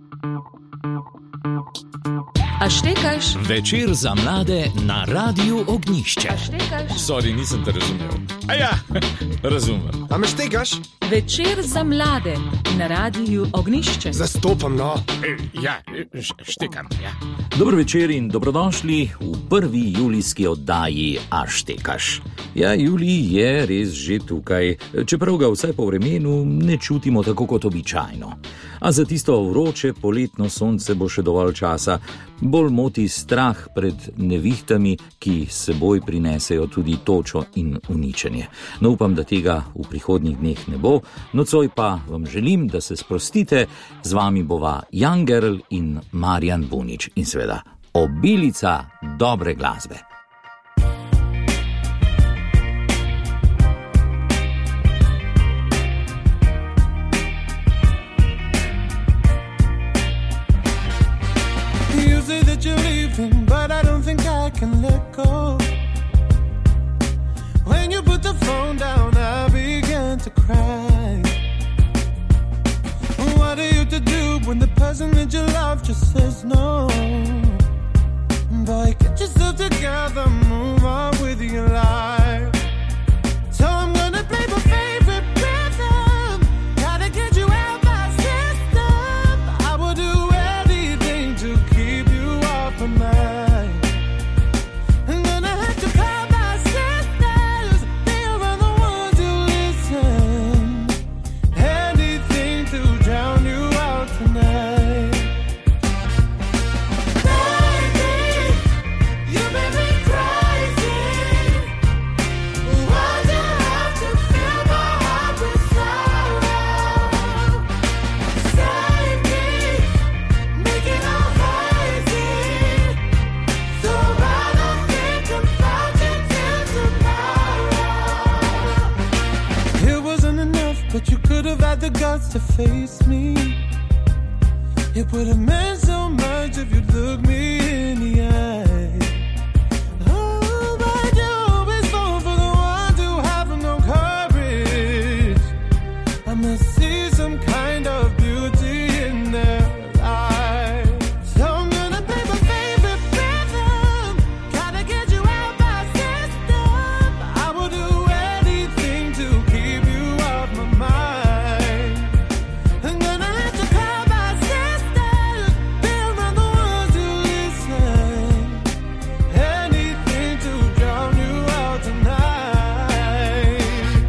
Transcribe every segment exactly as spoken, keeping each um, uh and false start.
A štekaš? Večer za mlade na Radiu Ognjišče. A štekaš? Sorry, nisem te razumel. A ja, razumem. A me štekaš? Večer za mlade na Radiu Ognjišče. Zastopam, no. E, ja, štekam, ja. Dobro večer in dobrodošli v prvi julijski oddaji A štekaš. Ja, Julij je res že tukaj, čeprav ga vsaj po vremenu ne čutimo tako kot običajno. A za tisto vroče poletno sonce bo še dovolj časa. Bolj moti strah pred nevihtami, ki seboj prinesejo tudi točo in uničenje. No, upam, da tega v prihodnjih dneh ne bo. Nocoj pa vam želim, da se sprostite. Z vami bova Jan Gerl in Marjan Bunič. In seveda obilica dobre glasbe. You're leaving, but I don't think I can let go. When you put the phone down, I began to cry. What are you to do when the person that you love just says no? Boy, get yourself together, move on with your life. So I'm gonna play my favorite rhythm, gotta get you out my system. I will do anything to keep you off of mine. I'm gonna have to call my sisters, they are the ones who listen. Anything to drown you out tonight. Baby, you make me crazy. Why'd you have to fill my heart with sorrow? Save me, make it all hazy, so I don't think about you till tomorrow. It wasn't enough, but you could have had the guts to face me. It would have meant so much if you'd look me in the eye. Oh, but you always fall for the ones who have no courage. I must see some kind of beauty in their eyes. So I'm gonna play my favorite rhythm, gotta get you out my system. I will do anything to keep you off my mind. I'm gonna have to call my sisters, they're the ones who listen. Anything to drown you out tonight.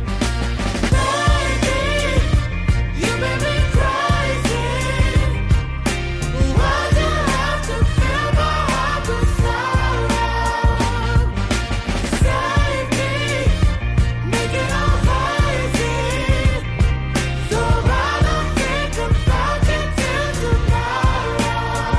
Baby, you make me crazy. Why'd you have to fill my heart with sorrow? Save me, make it all hazy, so I don't think about you till tomorrow.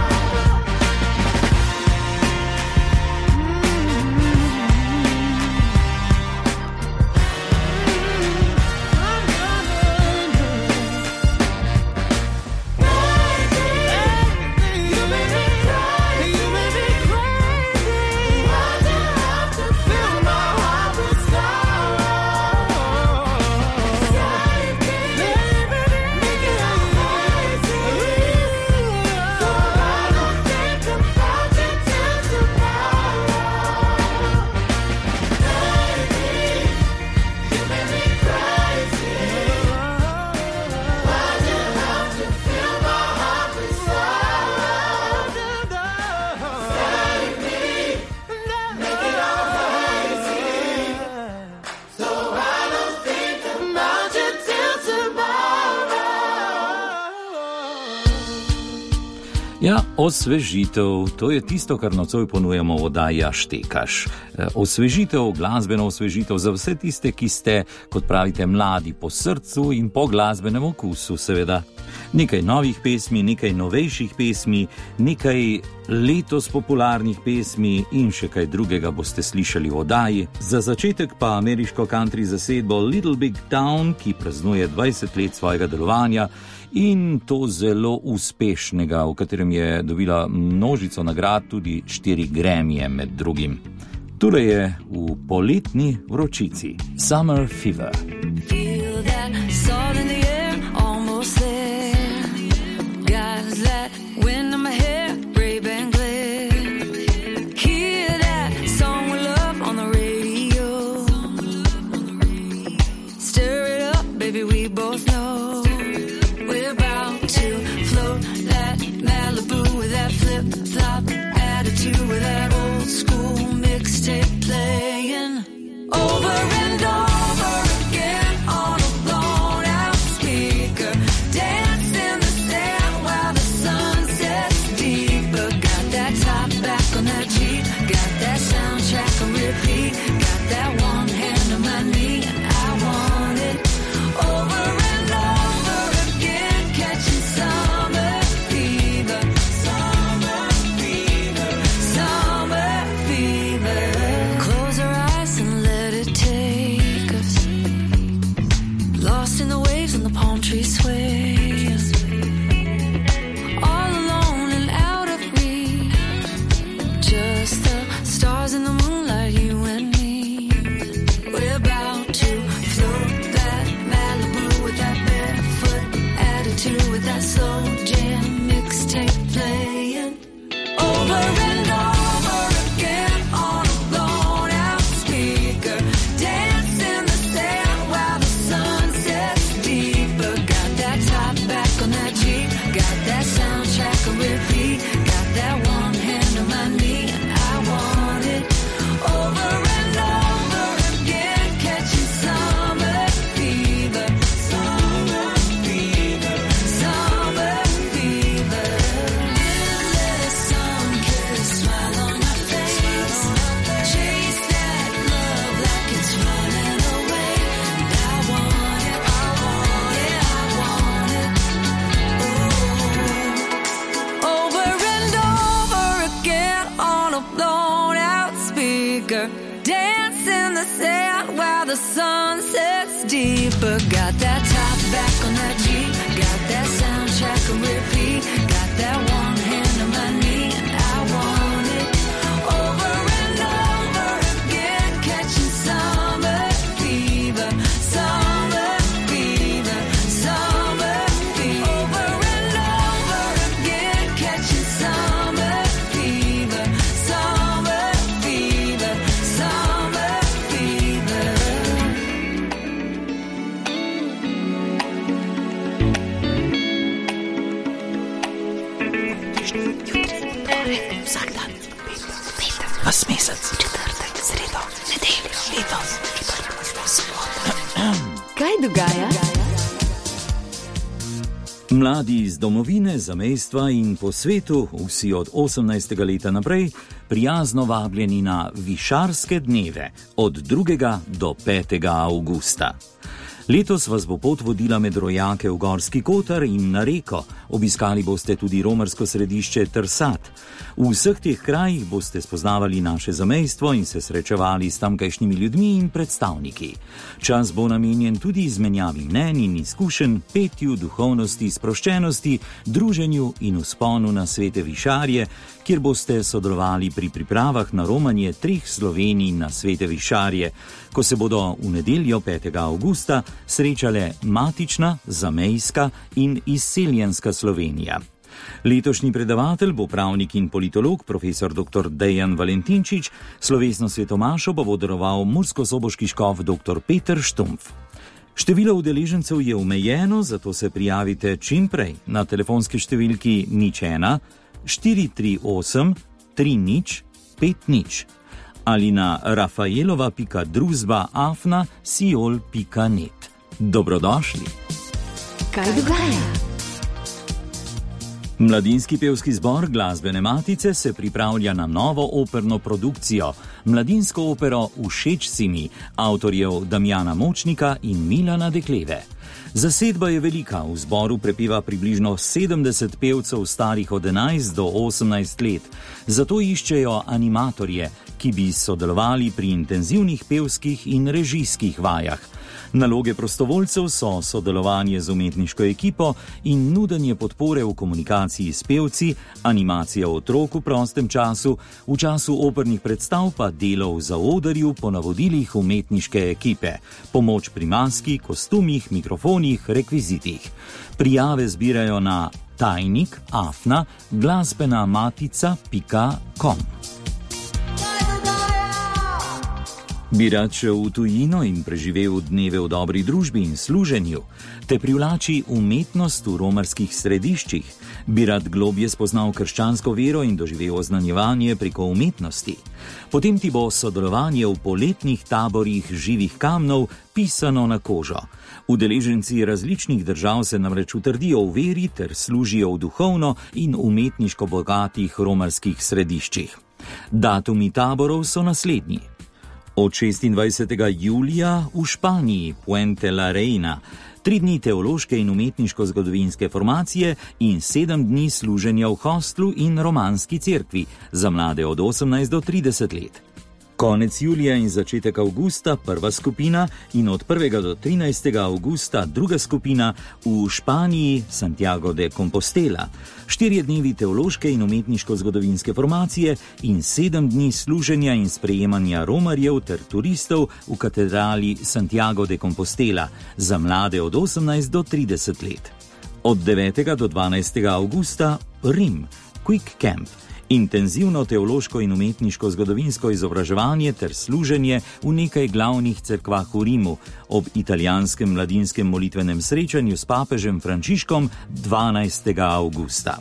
You make me crazy, you make me crazy. Why'd you have to fill my heart with sorrow? Save me, make it all hazy, so I don't think about you till tomorrow. Baby, you make me crazy. Why'd you have to fill my heart with sorrow? Save me, make it all hazy, so I don't think about you till tomorrow. Ja, osvežitev, to je tisto, kar nocoj ponujamo v oddaji A štekaš. E, Osvežitev, glasbeno osvežitev za vse tiste, ki ste, kot pravite, mladi po srcu in po glasbenem okusu, seveda. Nekaj novih pesmi, nekaj novejših pesmi, nekaj letos popularnih pesmi in še kaj drugega boste slišali v oddaji. Za začetek pa ameriško country zasedbo Little Big Town, ki praznuje dvajset let svojega delovanja in to zelo uspešnega, v katerem je dobila množico nagrad, tudi štiri Grammyje med drugim. Tule je v poletni vročici. Summer Fever. Feel that salt in the air, almost there. Guys, let that wind in my hair, Ray-Ban glare. Hear that song we love on the radio. Stir it up, baby, we both know we're about to float that Malibu with that flip-flop attitude, with that old school mixtape playing over and over again on a blown out speaker. Dance in the sand while the sun sets deeper. Got that top back on that Jeep, got that soundtrack on repeat, got that one hand on my knee, and I want it over and over again, catching summer fever, summer fever, summer fever. Close our eyes and let it take us, lost in the waves and the palm trees sway. All alone and out of reach, just the stars in the moonlight, you and me. We're about to float that Malibu with that barefoot attitude, with that slow jam mixtape playing over and over again on a blown out speaker. Dance in the sand while the sun sets deeper. Got that top back on that Jeep, got that soundtrack on repeat, got that one hand on my knee, and I want it over and over again, catching summer fever, summer fever, summer fever. Endless sun-kissed smile on my face, chase that love like it's running away, and I want it, I want it, I want it, oh. Over and over again on a blown out speaker. Dance in the sand while the sun sets deeper. Got that top back on that Jeep, got that soundtrack on repeat, got that one hand on my knee, and I want it over and over again, catching summer fever, summer fever, summer fever. Over and over again, catching summer fever, summer fever, summer fever. Vsak dan, petek, vas mesec, četrtek, sredo, nedeljo, letos, sobota. Kaj dogaja? Mladi iz domovine, zamejstva in po svetu, vsi od osemnajstega leta naprej, prijazno vabljeni na Višarske dneve od drugega do petega avgusta. Letos vas bo pot vodila med rojake v Gorski Kotar in na reko. Obiskali boste tudi romarsko središče Trsat. V vseh teh krajih boste spoznavali naše zamejstvo in se srečevali s tamkajšnjimi ljudmi in predstavniki. Čas bo namenjen tudi izmenjavi mnenj in izkušenj, petju, duhovnosti, sproščenosti, druženju in vzponu na svete višarje, kjer boste sodelovali pri pripravah na romanje treh Slovenij na svete višarje, ko se bodo v nedeljo petega avgusta srečale matična, zamejska in izseljenska Slovenija. Letošnji predavatelj bo pravnik in politolog profesor doktor Dejan Valentinčič, slovesno svetomašo bo vodroval murskosoboški škof doktor Peter Štumpf. Število udeležencev je omejeno, zato se prijavite čim prej na telefonski številki nič ena štiri tri osem tri nič pet nič ali na rafaelova pika druzba afna siol pika net. Dobrodošli. Kaj dogaja? Mladinski pevski zbor Glasbene matice se pripravlja na novo operno produkcijo, mladinsko opero Všeč si mi, avtorjev Damjana Močnika in Milana Dekleve. Zasedba je velika, v zboru prepeva približno sedemdeset pevcev starih od enajst do osemnajst let, zato iščejo animatorje, ki bi sodelovali pri intenzivnih pevskih in režijskih vajah. Naloge prostovoljcev so sodelovanje z umetniško ekipo in nudenje podpore v komunikaciji s pevci, animacija otrok v prostem času, v času opernih predstav pa delo v zaodrju po navodilih umetniške ekipe, pomoč pri maski, kostumih, mikrofonih, rekvizitih. Prijave zbirajo na tajnik afna glasbena matica pika com. Bi rad šel v tujino in preživel dneve v dobri družbi in služenju, te privlači umetnost v romarskih središčih, bi rad globje spoznal krščansko vero in doživel oznanjevanje preko umetnosti. Potem ti bo sodelovanje v poletnih taborih živih kamnov pisano na kožo. Udeleženci različnih držav se namreč utrdijo v veri ter služijo v duhovno in umetniško bogatih romarskih središčih. Datumi taborov so naslednji. Od šestindvajsetega julija v Španiji, Puente la Reina, tri dni teološke in umetniško-zgodovinske formacije in sedem dni služenja v hostlu in romanski cerkvi za mlade od osemnajst do trideset let. Konec julija in začetek avgusta prva skupina in od prvega do trinajstega avgusta druga skupina v Španiji, Santiago de Compostela. Štirje dnevi teološke in umetniško-zgodovinske formacije in sedem dni služenja in sprejemanja romarjev ter turistov v katedrali Santiago de Compostela za mlade od osemnajst do trideset let. Od devetega do dvanajstega avgusta Rim, Quick Camp. Intenzivno teološko in umetniško-zgodovinsko izobraževanje ter služenje v nekaj glavnih cerkvah v Rimu ob italijanskem mladinskem molitvenem srečanju s papežem Frančiškom dvanajstega avgusta.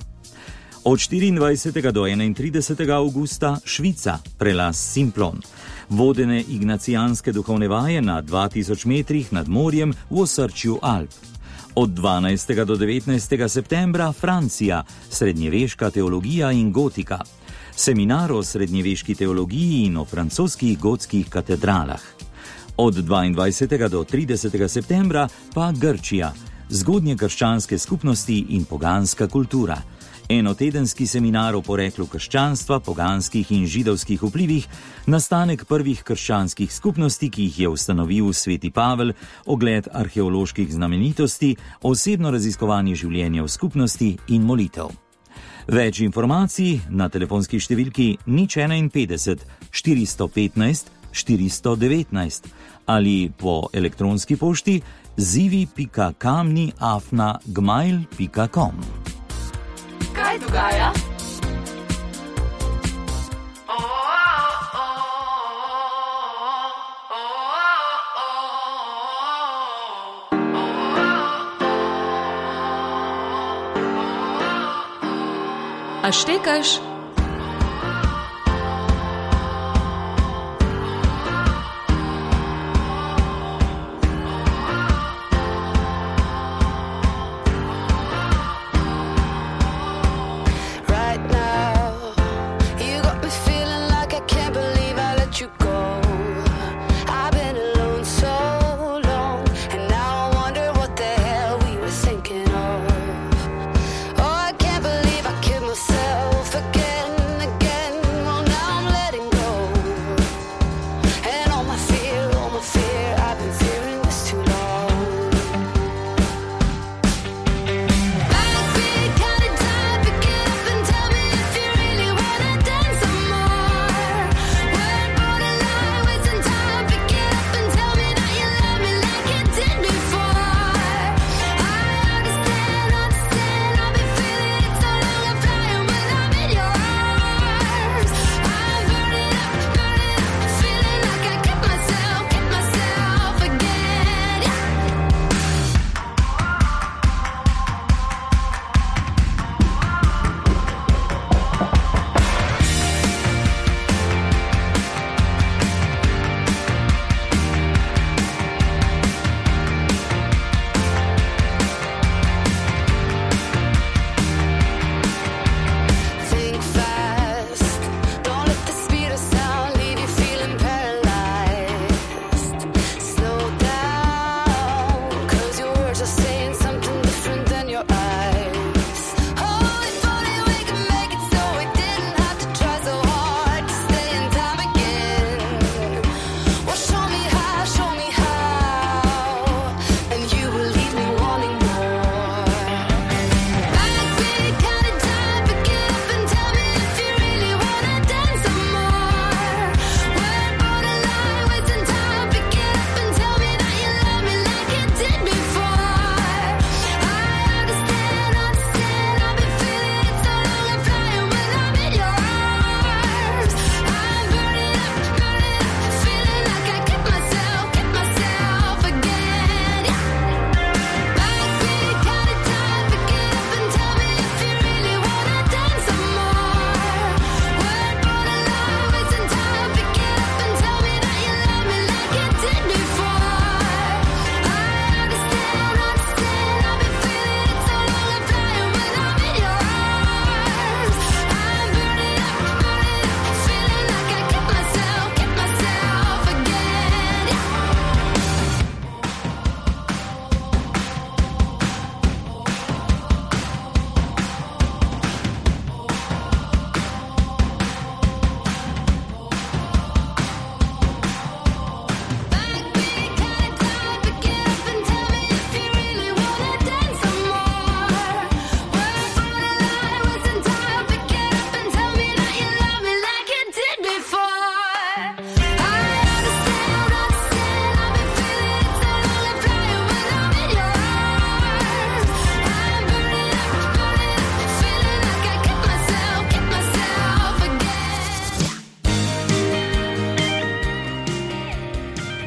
Od štiriindvajsetega do enaintridesetega avgusta Švica, prelaz Simplon. Vodene ignacijanske duhovne vaje na dva tisoč metrih nad morjem v osrčju Alp. Od dvanajstega do devetnajstega septembra Francija, srednjeveška teologija in gotika. Seminar o srednjeveški teologiji in o francoskih gotskih katedralah. Od dvaindvajsetega do tridesetega septembra pa Grčija, zgodnje krščanske skupnosti in poganska kultura. Enotedenski seminar o poreklu krščanstva, poganskih in židovskih vplivih, nastanek prvih krščanskih skupnosti, ki jih je ustanovil sveti Pavel, ogled arheoloških znamenitosti, osebno raziskovanje življenja v skupnosti in molitev. Več informacij na telefonski številki nič enainpetdeset štiristo petnajst štiristo devetnajst ali po elektronski pošti zivi pika kamni afna gmail pika com. Kaj dogaja? A štekaš? Forget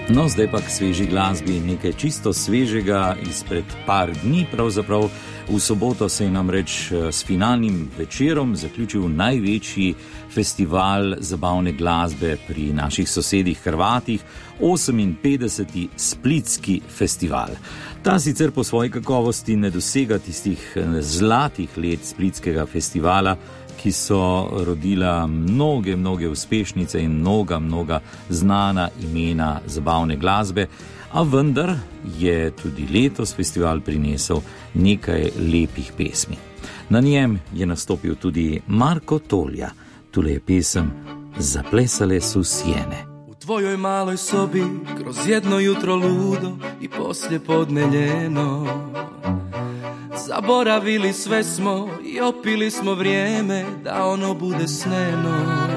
No, zdaj pa k sveži glasbi, nekaj čisto svežega izpred par dni, pravzaprav v soboto se je namreč s finalnim večerom zaključil največji festival zabavne glasbe pri naših sosedih Hrvatih, oseminpetdeseti Splitski festival. Ta sicer po svoji kakovosti ne dosega tistih zlatih let Splitskega festivala, ki so rodila mnoge, mnoge uspešnice in mnoga, mnoga znana imena zabavne glasbe, a vendar je tudi letos festival prinesel nekaj lepih pesmi. Na njem je nastopil tudi Marko Tolja. Tule je pesem Zaplesale su sjene. U tvojoj maloj sobi kroz jedno jutro ludo i poslije podne njeno, zaboravili sve smo i opili smo vrijeme da ono bude sneno.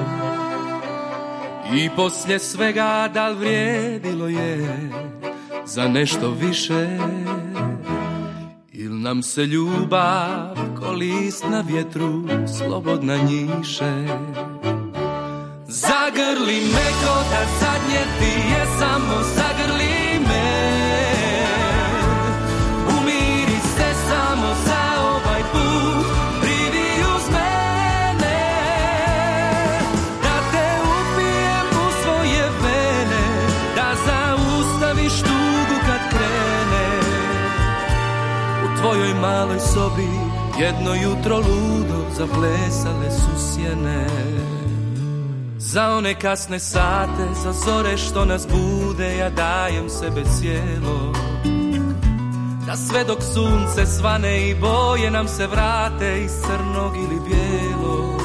I poslije svega da li vrijedilo je za nešto više, il nam se ljubav ko list na vjetru slobodna njiše. Zagrli me ko da zadnje ti je, samo zagrli me. Umiri se samo za ovaj put, privi uz mene. Da te upijem u svoje vene, da zaustaviš tugu kad krene. U tvojoj maloj sobi jedno jutro ludo zaplesale su sjene. Za one kasne sate, za zore što nas bude, ja dajem sebe cijelo. Da sve dok sunce svane i boje nam se vrate iz crnog ili bijelog.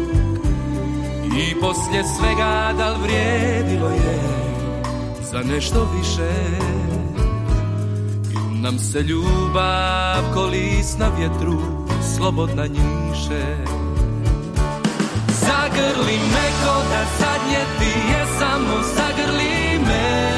I poslije svega da li vrijedilo je za nešto više, ili nam se ljubav ko list na vjetru slobodna njiše. Zagrli me ko da zadnje ti je, samo zagrli me.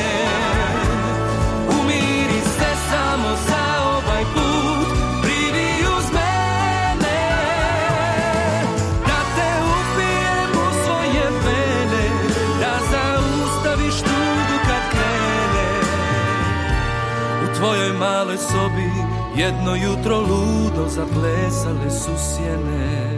Umiri se samo za ovaj put, privi uz mene. Da te upijem u svoje vene, da zaustaviš tugu kad krene. U tvojoj maloj sobi jedno jutro ludo zaplesale su sjene.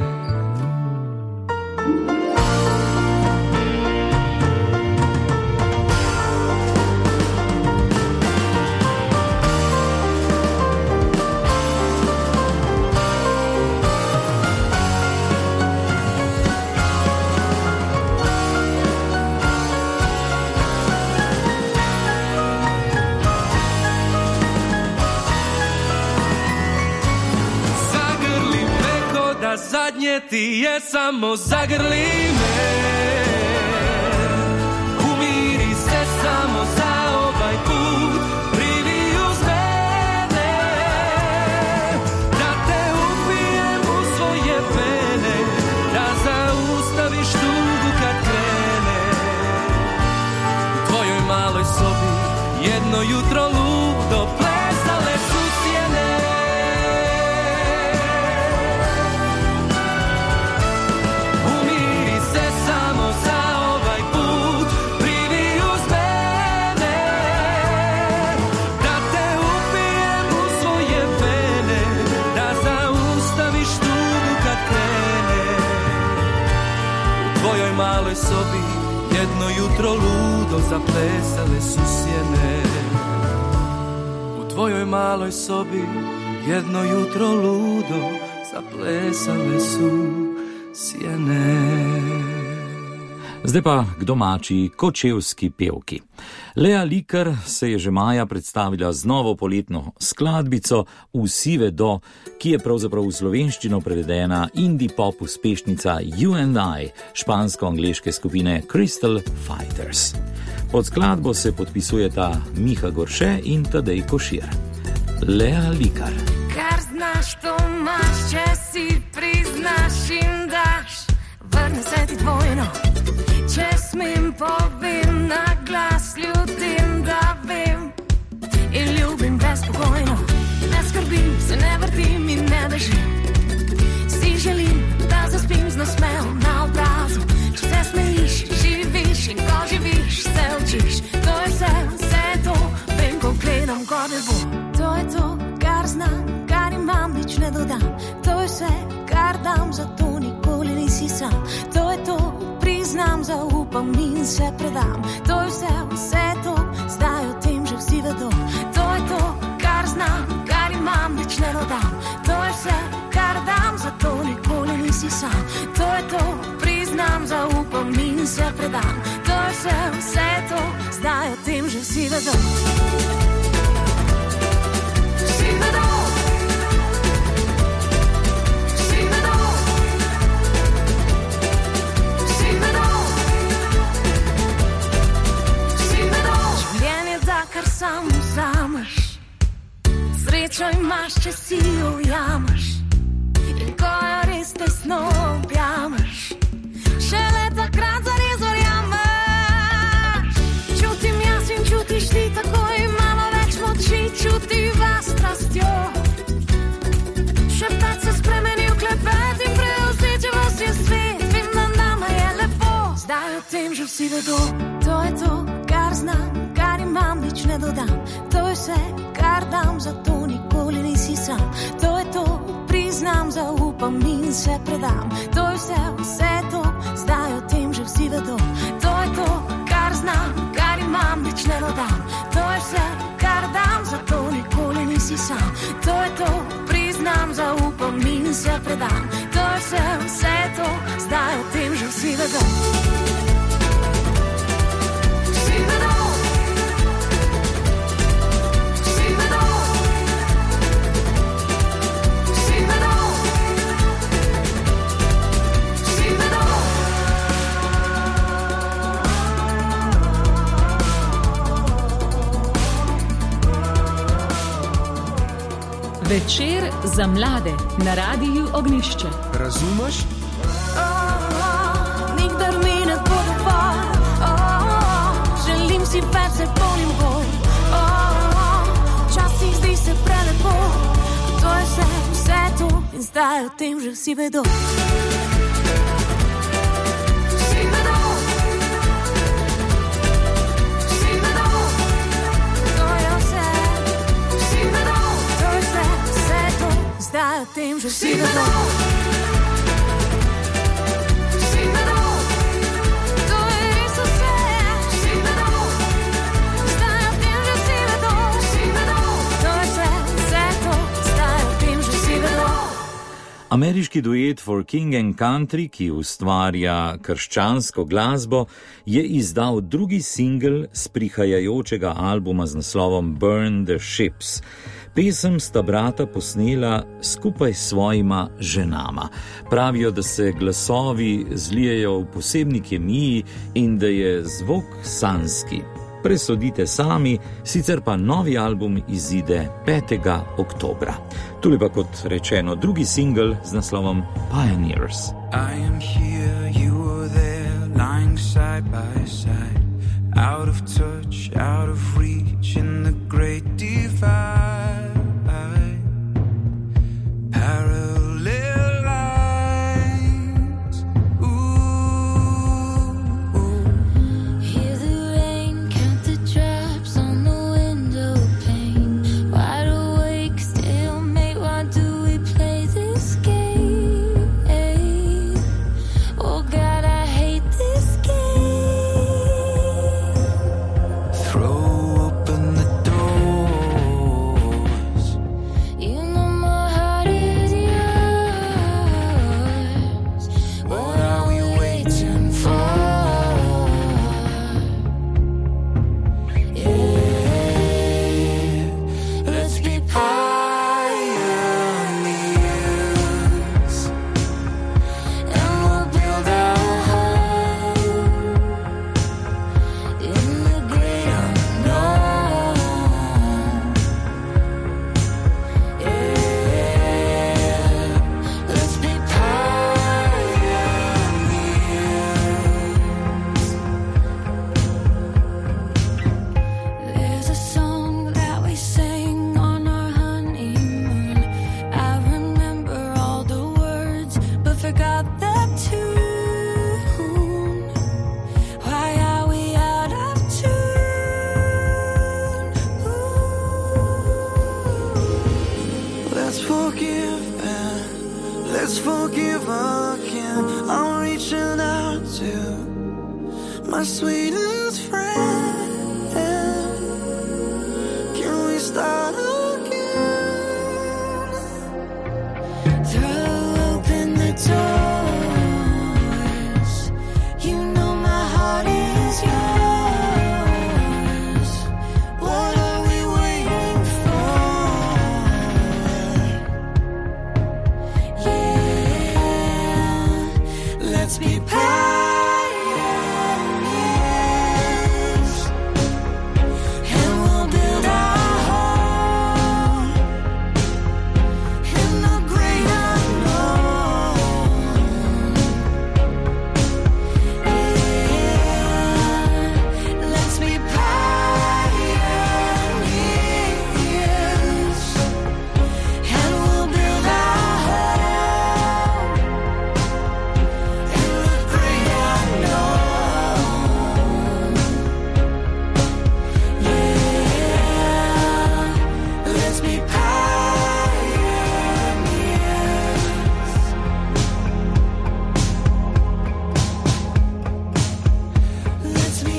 Zadnje ti je, samo zagrli me. Umiri se samo za ovaj put, privi uz mene. Da te upijem u svoje vene, da zaustaviš tugu kad krene. U tvojoj maloj sobi jedno jutro ludo plesale su sjene. Maloj sobi jedno jutro ludo zaplesale su sjene. U tvojoj maloj sobi jedno jutro ludo zaplesale su sjene. Zdaj pa k domači kočevski pevki. Lea Likar se je že maja predstavila z novo poletno skladbico Vsi vedo, ki je pravzaprav v slovenščino prevedena indie pop uspešnica You and I, špansko-angleške skupine Crystal Fighters. Pod skladbo se podpisujeta Miha Gorše in Tadej Košir. Lea Likar. Kar znaš, to imaš, če si priznaš in daš, vrne se ti dvojno. Če smem, povem na glas ljudem, da vem in ljubim brezpogojno. Ne skrbim, se ne vrtim in ne držim. Si želim, da zaspim z nasmevom na obrazu. Če se smejiš, živiš in ko živiš, se učiš. To je vse, sam. To je to, priznam, zaupam in se predam. To je vse, vse to, zdaj o tem že vsi vedo. To je to, kar znam, kar imam, nič ne dodam. To je vse, kar dam, zato nikoli nisi sam. To je to, priznam, zaupam in se predam. To je vse, vse to, zdaj o tem že vsi vedo. Vsi vedo. Vsi vedo. Vsi vedo. Vsi vedo. Življenje da, kar sam vzameš. Srečo imaš, če si jo ujameš. In ko jo res tesno objameš, šele takrat zares verjameš. Čutim jaz in čutiš ti, tako imamo več moči. Čutiva strastjo. Šeptat se spremeni v klepet in prevzeti vas je svet. Vem, da nama je lepo, zdaj o tem že vsi vedo. To je to, kar znam, kar imam, nič ne dodam. To je vse, kar dam, zato nikoli nisi sam. To je to, priznam, zaupam in se predam. To je vse, vse to, zdaj o tem že vsi vedo. To je to, kar znam, kar imam, nič ne dodam. To je vse, kar dam, zato nikoli nisi sam. To je to, priznam, zaupam in se predam. To je vse, vse to, zdaj o tem že vsi vedo. Vsi vedo. Vsi vedo. Vsi vedo. Vsi vedo. Večer za mlade na Radiu Ognjišče. Razumeš? Oh, oh, nikdar mi ne bo dovolj. Oh, oh, želim si več, se polnim bolj. Oh, oh, včasih zdi se prelepo. To je vse, vse to in zdaj o tem že vsi vedo. Vsi vedo. Vsi vedo. To je vse. Vsi vedo. To je vse, vse to, zdaj o tem že vsi vedo. Ameriški duet For King and Country, ki ustvarja krščansko glasbo, je izdal drugi singel s prihajajočega albuma z naslovom Burn the Ships. Pesem sta brata posnela skupaj s svojima ženama. Pravijo, da se glasovi zlijejo v posebni kemiji in da je zvok sanski. Presodite sami, sicer pa novi album izide petega oktobra. Tule pa kot rečeno drugi singel z naslovom Pioneers. I am here, you were there, lying side by side, out of touch, out of reach in the great divide. Parallel lines. Ooh, ooh. Hear the rain, count the drops on the window pane. Wide awake, still mate, why do we play this game? Oh God, I hate this game. Throw open the door. never can. I'm reaching out to my sweetest friend. Can we start again? Throw open the doors. You know my heart is yours. What are we waiting for? Yeah, let's be pioneers, and we'll build our home in the great unknown. Yeah, let's be pioneers, and we'll build our home in the great unknown. Yeah, let's be pioneers. Let's be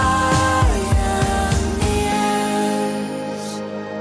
pioneers.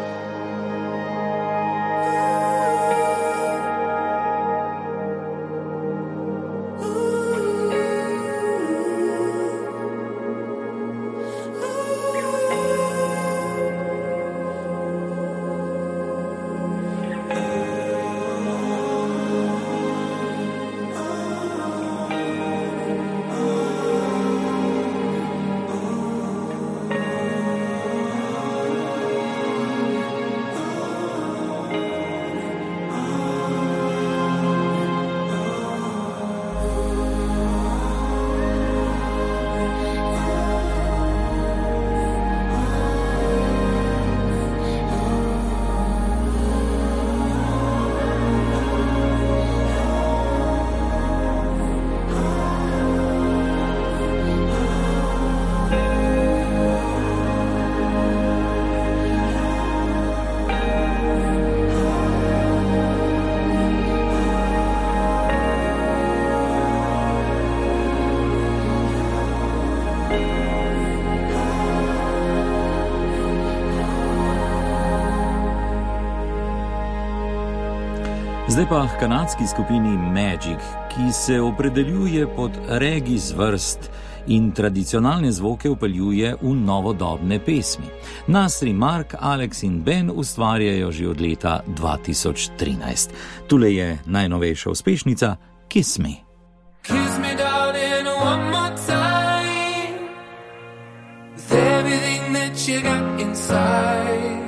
Zdaj pa k kanadski skupini Magic, ki se opredeljuje pod regi zvrst in tradicionalne zvoke upeljuje v novodobne pesmi. Nasri, Mark, Alex in Ben ustvarjajo že od leta dva tisoč trinajst. Tule je najnovejša uspešnica Kiss Me. Kiss me, darling, one more time, with everything that you got inside.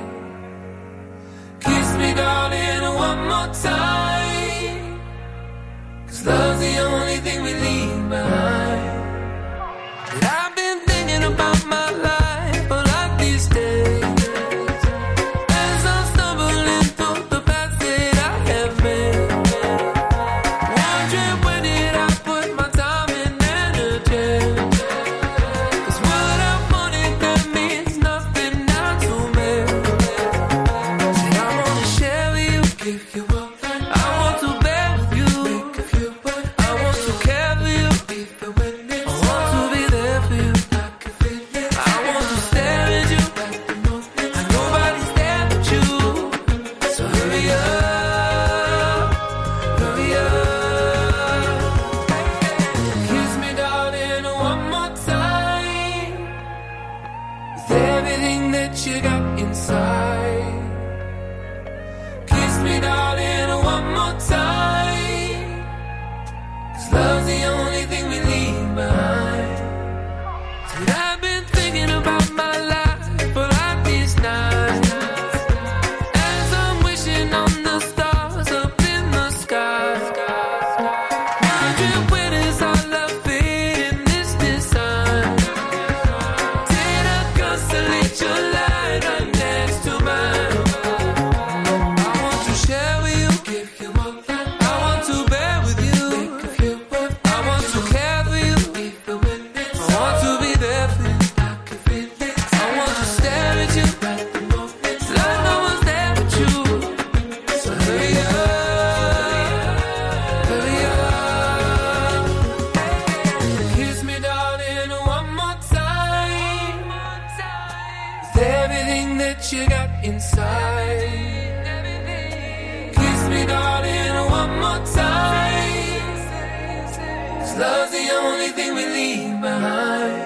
Kiss me, darling, one more time, 'cause love's the only thing we leave behind. And I've been thinking about my life a lot these days, as I'm stumbling through the paths that I have made, wondering where did I put my time and energy. 'Cause what I wanted, that means nothing now to me. Say I wanna share with you, give you up. I want to bear with you, make a few words. I want to care for you, even when it's I want to be there for you, I can feel it. I want to stare at you, and nobody's there but you. So hurry up, hurry up. Kiss me, darling, one more time, with everything that you got inside. Kiss me, darling, one more time, 'cause love's the only thing we leave behind. And I've been thinking about my life for like these nights, as I'm wishing on the stars up in the sky, wondering where does our love fit in this design. Did I constellate your light right next to mine? I want to share with you, give you up. I want to bear with you, make a few words. I want to care for you, even what you got inside. Kiss me, darling, one more time. 'Cause love's the only thing we leave behind.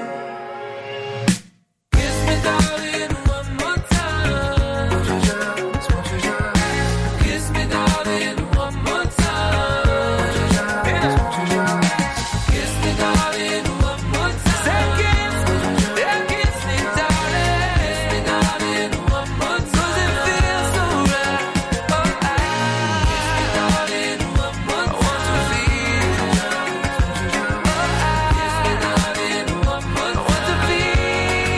Kiss me, darling, one more time. Won't you just, won't you just kiss me, darling, one more time. Won't you just, won't you just kiss me, darling, one more time. Seconds, yeah, kiss me, darling. Kiss me, darling, one more time. 'Cause it feels so right. Oh, I kiss me, darling, one more time. I want to feel. Oh, I kiss me, darling, one more time. I want to feel it.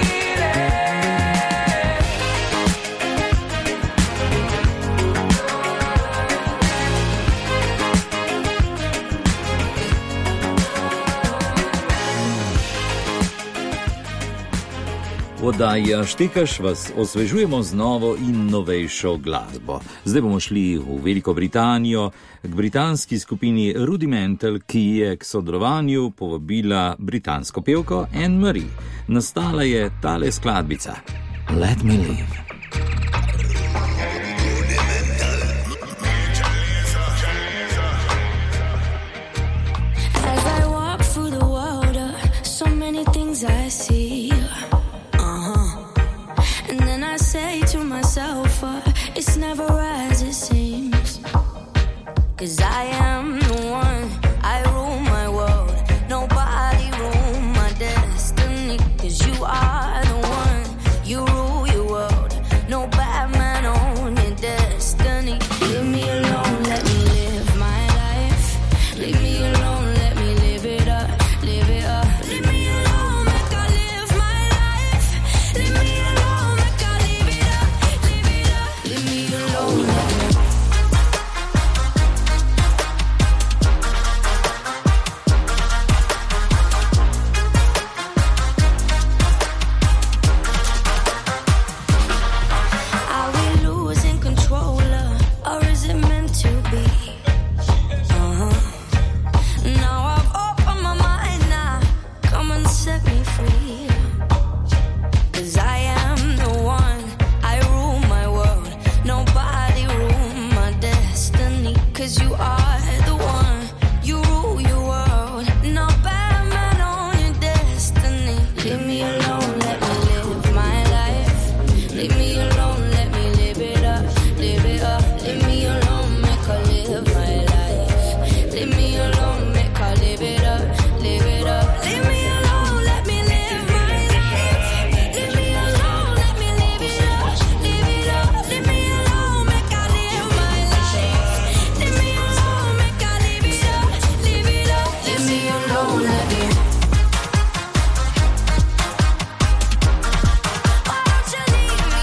V oddaji Štekaš vas osvežujemo z novo in novejšo glasbo. Zdaj bomo šli v Veliko Britanijo, k britanski skupini Rudimental, ki je k sodelovanju povabila britansko pevko Anne Marie. Nastala je tale skladbica Let Me Live. As I walk through the water, so many things I see. Uh-huh. And then I say to myself, uh, it's never as it seems. 'Cause I am the one, I rule my world. Nobody rule my destiny. 'Cause you are the one, you rule your world. No bad man on your destiny. Leave me alone, let me live my life. Leave me alone, let me live it up, live it up. Leave me alone, make I live my life. Leave me alone, make I live it up, live it up. Leave me alone, let me. Are we losing control, uh, or is it meant to be? Uh-huh. Now I've opened my mind, now come and set me free. 'Cause I am the one, I rule my world. Nobody rule my destiny. 'Cause you are the one, you rule your world. No bad man on your destiny. Leave me alone, let me live my life. Leave me alone, let me live it up, live it up. Leave me alone, make her live my life. Leave me alone, make her live it up, live it up. Leave me alone, let me live my life. Leave me alone, let me live it up, live it up. Leave me alone, make her live my life. Leave me alone, make her live it up, live it up. Leave me alone, let me. Why don't you leave me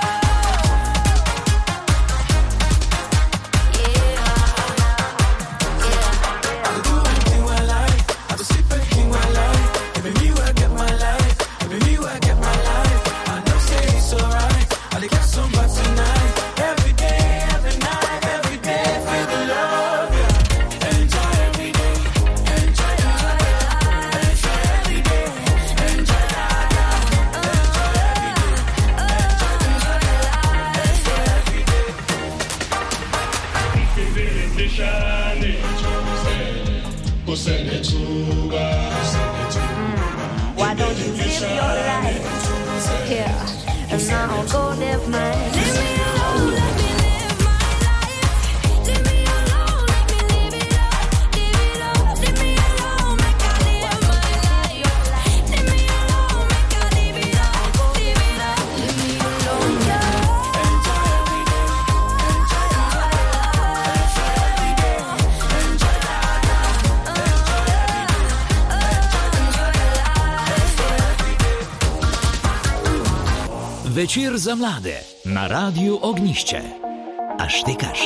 Why don't you live your life here and now go live mine? Leave me alone, let me live my life. Leave me alone, let me live it up, live it up. Leave me alone, make I live my life. Leave me alone, make I live it up, live it up. Leave me alone, yeah. Enjoy every day, enjoy life, enjoy every day, enjoy life, enjoy every day, enjoy life. Večer za mlade na Radiu Ognišče. A štekaš?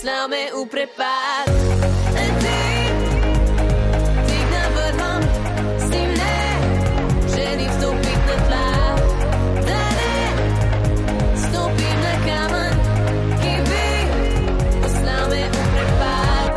poslao me u prepad. E ti, tik na vrhom, s tim ne želim stupit na tla. Da ne stupim na kamen, ki bi poslao me u prepad.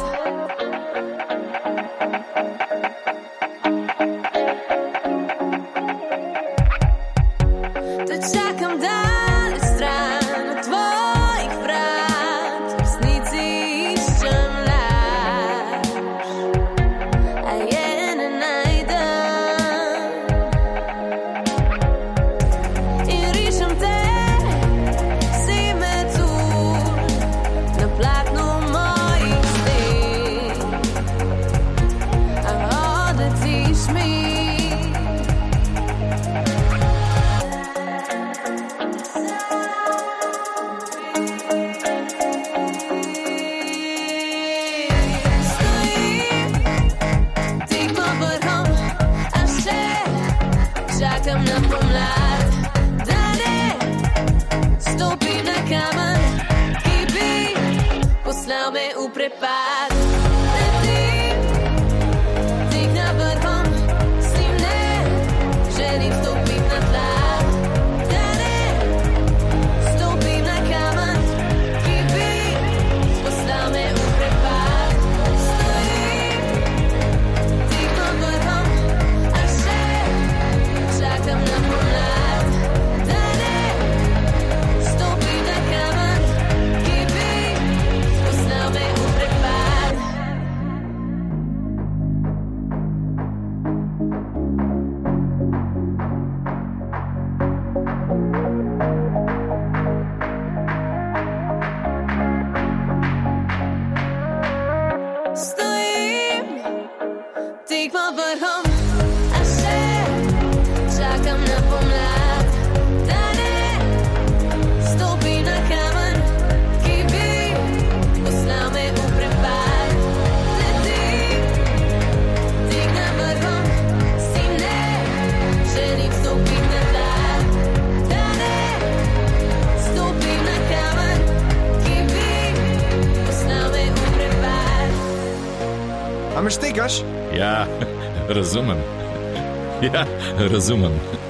Te čakam dalje stran od tvojih vrat, u resnici išćem laž, a je ne najdem. I rišem te, si me tu, na platnu mojih sni, a odletiš mi. Čakam na pomlad, da ne stupim na kamen, ki bi poslao me u prepad. Letim, tik na vrhom, s tim ne želim stupit na tla. Da ne stupim na kamen, ki bi poslao me u prepad. Stojim, tik na vrhom, a še čakam na pomlad, da ne stupim na kamen, ki bi poslao me u prepad. Stojim tik pod vrhom, a še čakam na pomlad, da ne stupim na kamen, ki bi poslao me u prepad. Letim, tik na vrhom, s tim ne želim stupit na tla. Da ne stupim na kamen, ki bi poslao me u prepad. A me štekaš? Ja, razumem. Ja, razumem.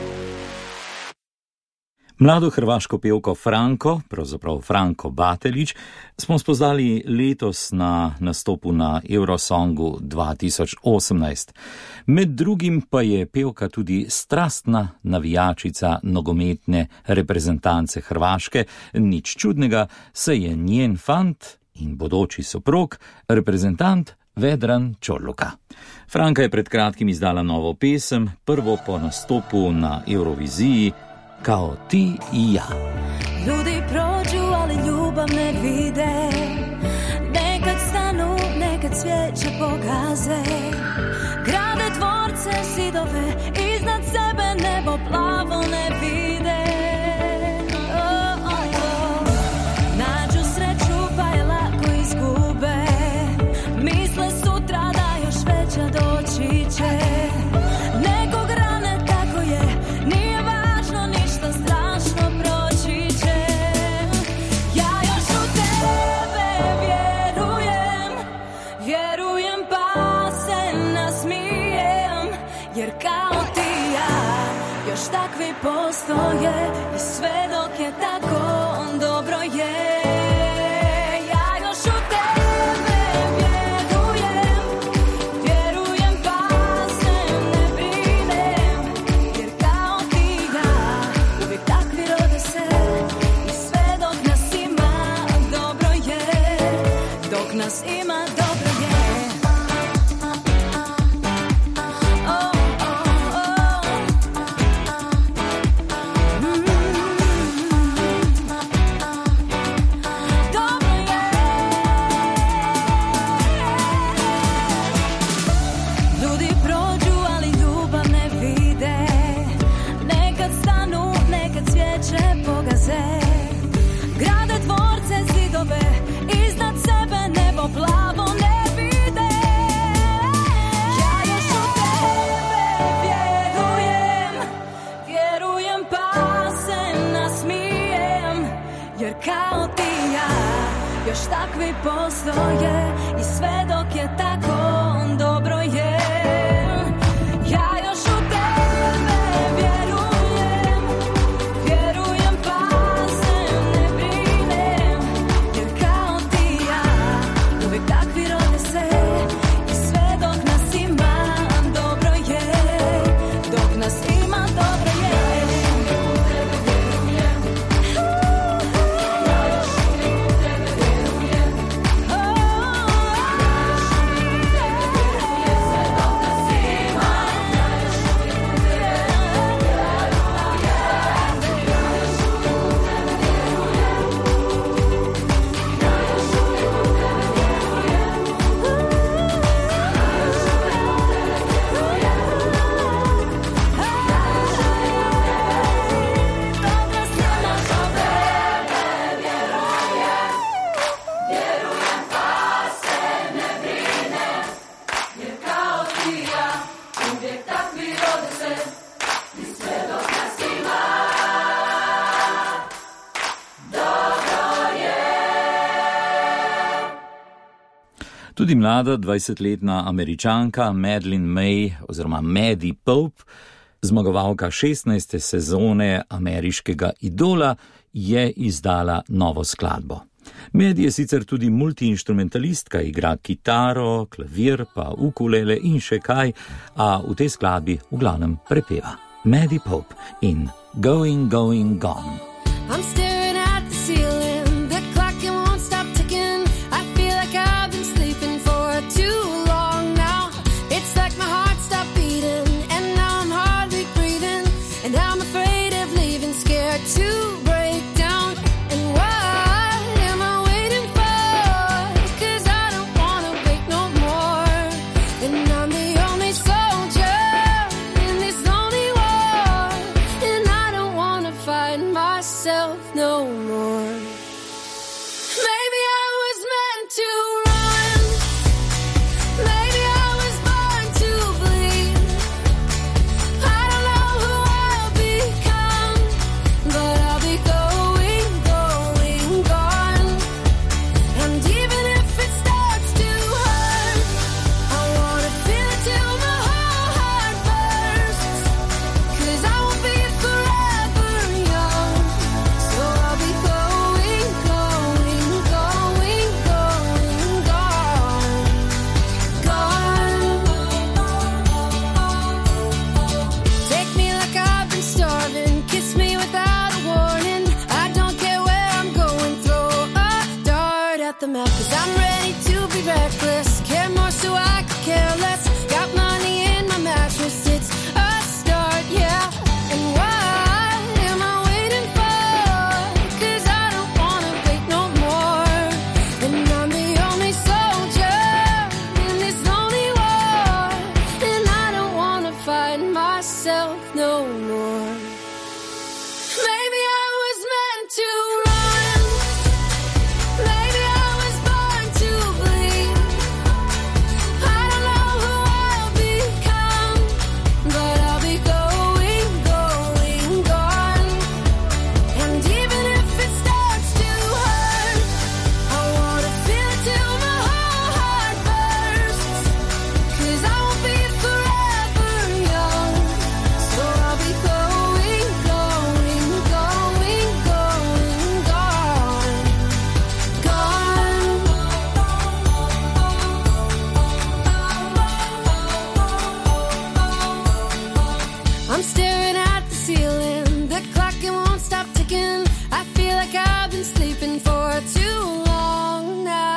Mlado hrvaško pevko Franko, pravzaprav Franko Batelić, smo spoznali letos na nastopu na Eurosongu dva tisoč osemnajst. Med drugim pa je pevka tudi strastna navijačica nogometne reprezentance Hrvaške. Nič čudnega, saj je njen fant in bodoči soprog reprezentant Vedran Čorluka. Franka je pred kratkim izdala novo pesem, prvo po nastopu na Euroviziji, Kao ti i ja. Ljudi prođu, ali ljubav ne vide. Nekad stanu, nekad svijeće pogaze. Grade dvorce, zidove, iznad sebe nebo plavo ne vide. Oh, oh, oh. Nađu sreću pa je lako izgube. Misle sutra da još veća doći će. Nekog rane tako je, nije važno ništa strašno proći će. Ja još u tebe vjerujem, vjerujem pa se nasmijem. Jer kao ti ja još takvi postoje i sve dok je tako dobro je. Nas ima dobro je. Oh, oh, oh. Mm. još takvi postoje i sve dok je tako dobro je. Ja još u tebe vjerujem, vjerujem pa se ne brinem, jer kao ti ja uvijek takvi rode se i sve dok nas ima dobro je, dok nas ima dobro je. Tudi mlada dvajsetletna Američanka Madeleine May oziroma Maddie Pope, zmagovalka šestnajste sezone ameriškega Idola, je izdala novo skladbo. Maddie je sicer tudi multiinstrumentalistka, igra kitaro, klavir, pa ukulele in še kaj, a v tej skladbi v glavnem prepeva. Maddie Pope in Going, Going, Gone. I'm staring at the ceiling, the clock it won't stop ticking. I feel like I've been sleeping for too long now. It's like my heart stopped beating, and now I'm hardly breathing. And I'm afraid of leaving, scared to break down. And what am I waiting for? 'Cause I don't wanna wait no more. And I'm the only soldier in this lonely war. And I don't wanna fight myself no more. Maybe I was meant to run. Maybe I was born to bleed. I don't know who I'll become, but I'll be going, going, gone. And even if it starts to hurt, I wanna feel it till my whole heart bursts. 'Cause I won't be forever young, so I'll be going, going, going, going, gone, gone. Take me like I've been starving, kiss me without a warning. I don't care where I'm going, throw a dart at the map. 'Cause I'm ready to be reckless, care more so I could care less. Got money in my mattress, it's a start, yeah. And what am I waiting for? 'Cause I don't wanna wait no more. And I'm the only soldier in this lonely war. And I don't wanna fight myself no more. Maybe I was meant to run. Maybe I was born to bleed. I don't know who I'll become, but I'll be going, going, gone. And even if it starts to hurt, I wanna feel it till my whole heart bursts. 'Cause I won't be forever young, so I'll be going, going, going, going, gone, gone. I'm staring at the ceiling, the clock it won't stop ticking. I feel like I've been sleeping for too long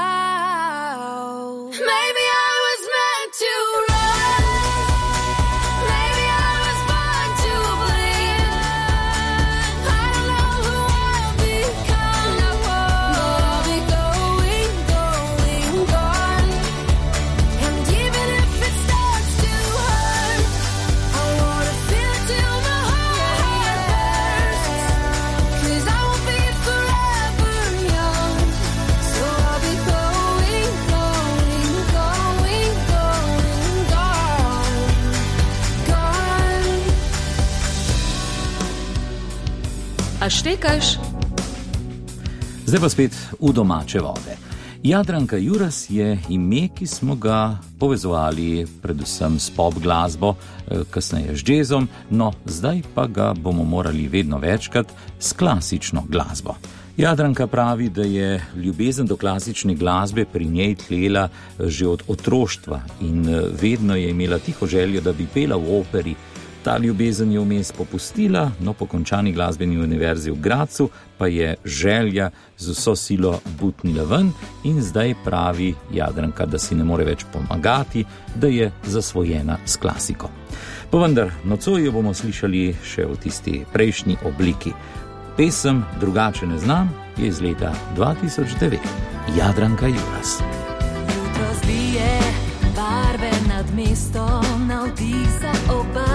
now. Maybe I was meant to run. Maybe I was born to bleed. I don't know who I'll become, but I'll be going, going, gone. And even if it starts to hurt, I wanna feel it till my whole heart bursts. 'Cause I won't be forever young, so I'll be going, going, going, going, gone, gone. A štekaš? Zdaj pa spet v domače vode. Jadranka Juras je ime, ki smo ga povezovali predvsem s pop glasbo, kasneje z jazzom, no zdaj pa ga bomo morali vedno večkrat s klasično glasbo. Jadranka pravi, da je ljubezen do klasične glasbe pri njej tlela že od otroštva in vedno je imela tiho željo, da bi pela v operi. Ta ljubezen je vmes popustila, no po končani glasbeni univerzi v Gradcu pa je želja z vso silo butnila ven in zdaj pravi Jadranka, da si ne more več pomagati, da je zasvojena s klasiko. Pa vendar, nocoj jo bomo slišali še v tisti prejšnji obliki. Pesem Drugače ne znam je iz leta dva tisoč devet. Jadranka Juras. Jutro zlije barve nad mestom, navdih za oba.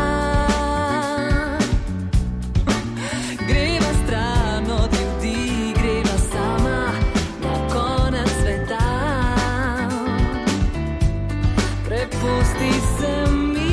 Greva stran od ljudi, greva sama na konec sveta. Prepusti se mi,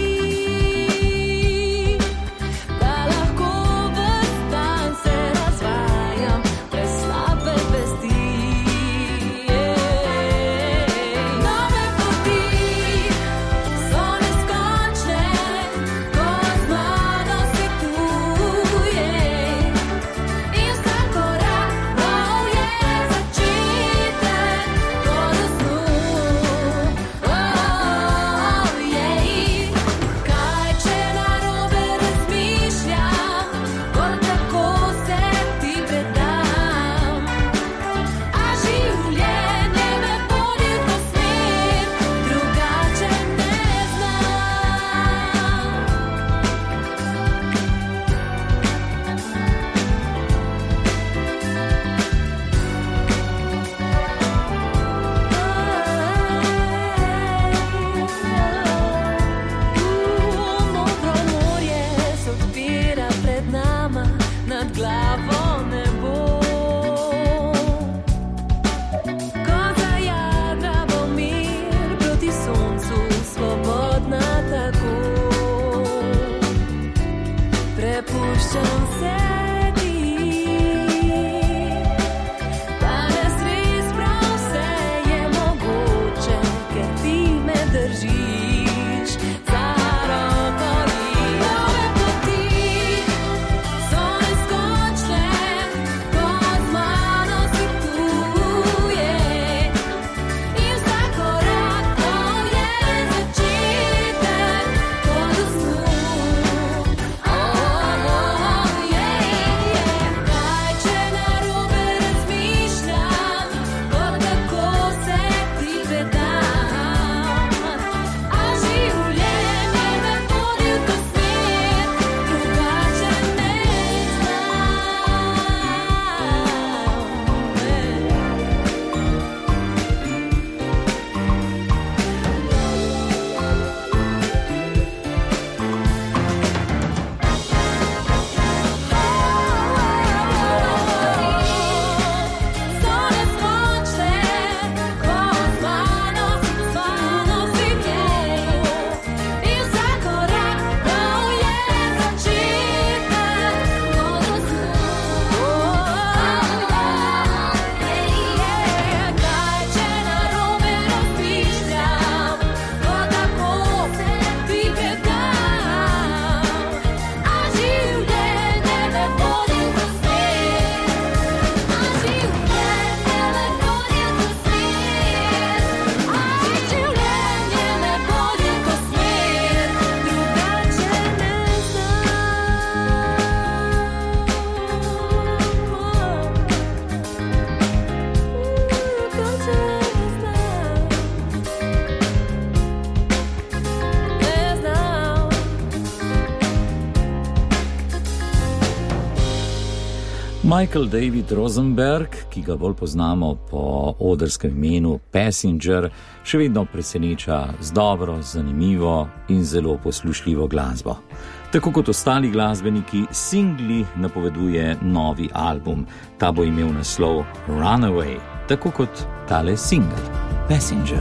Michael David Rosenberg, ki ga bolj poznamo po odrskem imenu Passenger, še vedno preseneča z dobro, zanimivo in zelo poslušljivo glasbo. Tako kot ostali glasbeniki, singli napoveduje novi album. Ta bo imel naslov Runaway, tako kot tale single Passenger.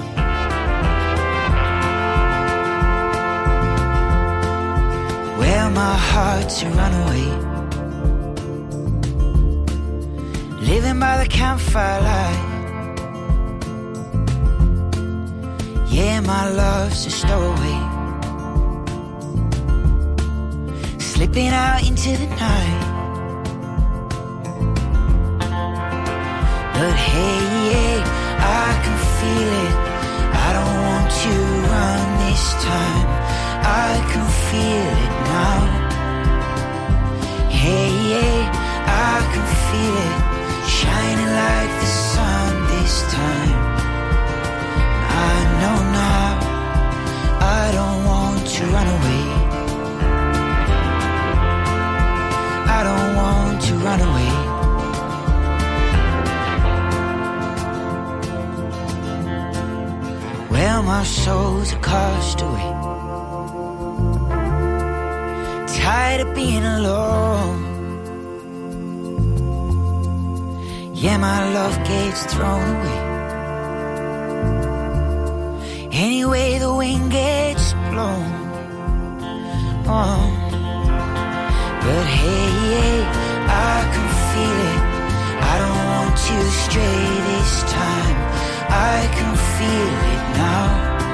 Well, my heart's a runaway, living by the campfire light, Yeah, my love's a stowaway, slipping out into the night. But hey, yeah, I can feel it. I don't want to run this time. I can feel it now. Hey, yeah, I can feel it, shining like the sun this time. I know now, I don't want to run away. I don't want to run away. Well, my soul's a castaway, tired of being alone. Yeah, my love gets thrown away anyway the wind gets blown. Oh, but hey, hey, I can feel it. I don't want to stray this time. I can feel it now.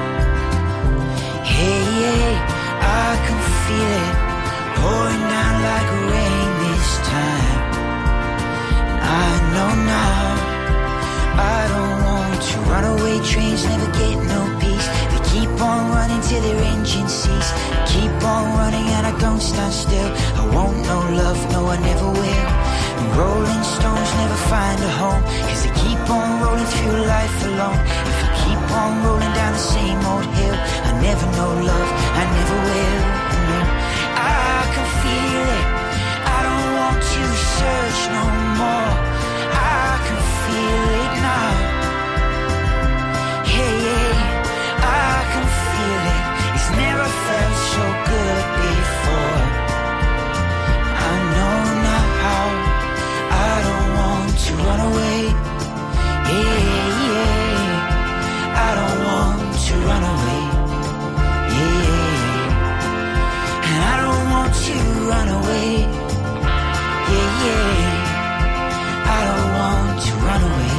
Hey, hey, I can feel it pouring down like rain this time. I know now, I don't want to run away. Trains never get no peace. They keep on running till their engine cease. Keep on running and I don't stand still. I won't no love, no I never will. And rolling stones never find a home, cause they keep on rolling through life alone. If I keep on rolling down the same old hill, I never know love, I never will. No, I can feel it. I don't want to search no more. I can feel it now. Hey, hey, I can feel it. It's never felt so good before. I know now how. I don't want to run away. Yeah, yeah. I don't want to run away. Yeah. And I don't want to run away. Yeah, yeah. I don't want to run away.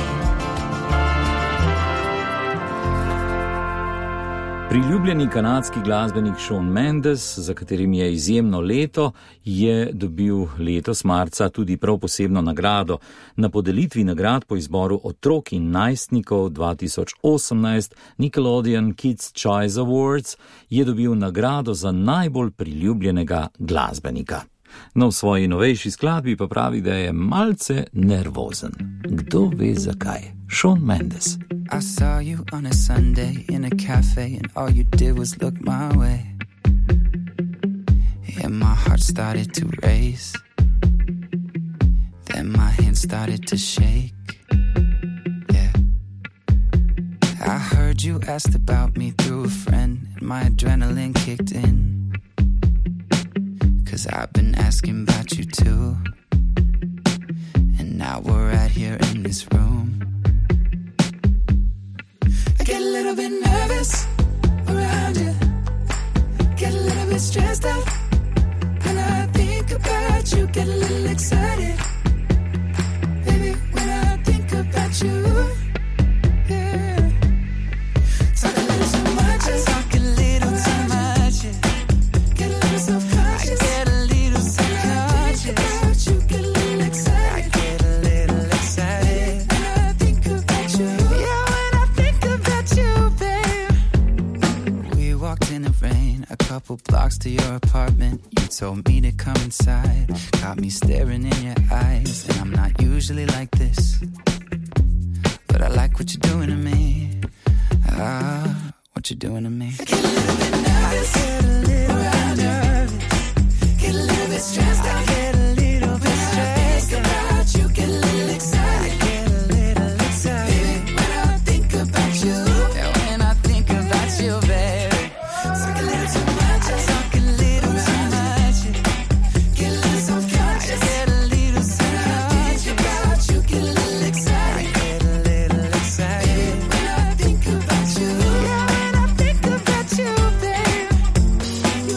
Priljubljeni kanadski glasbenik Shawn Mendes, za katerim je izjemno leto, je dobil letos marca tudi prav posebno nagrado. Na podelitvi nagrad po izboru otrok in najstnikov dva tisoč osemnajst Nickelodeon Kids Choice Awards je dobil nagrado za najbolj priljubljenega glasbenika. No, v svoji novejši skladbi pa pravi, da je malce nervozen. Kdo ve zakaj? Shawn Mendes. I saw you on a Sunday in a cafe and all you did was look my way. And my heart started to race. Then my hands started to shake. Yeah. I heard you asked about me through a friend and my adrenaline kicked in. Cause I've been asking about you too. And now we're right here in this room. I get a little bit nervous around you. Get a little bit stressed out when I think about you. Get a little excited, baby, when I think about you. Yeah. Talk a little too much. I talk a little too much. Yeah. Get a little self-conscious. I get a little self-conscious. When I think about you, get a little excited. I get a little excited when I think about you. Yeah, when I think about you, babe. We walked in the rain, a couple blocks to your apartment. You told me to come inside, got me staring in your eyes. And I'm not usually like this, but I like what you're doing to me. Ah, what you're doing to me. I get a little bit nervous, I get a little bit nervous, get a little bit stressed out, I get a little bit stressed about you, get a little excited, I get a little excited, baby, when I think about you. Yeah, when I think about you, baby. Talk a little too much, I talk a little too much, get a little self-conscious, I get a little self-conscious, when I think about you, get a little excited, I get a little excited, when I think about you. Yeah, when I think about you, babe.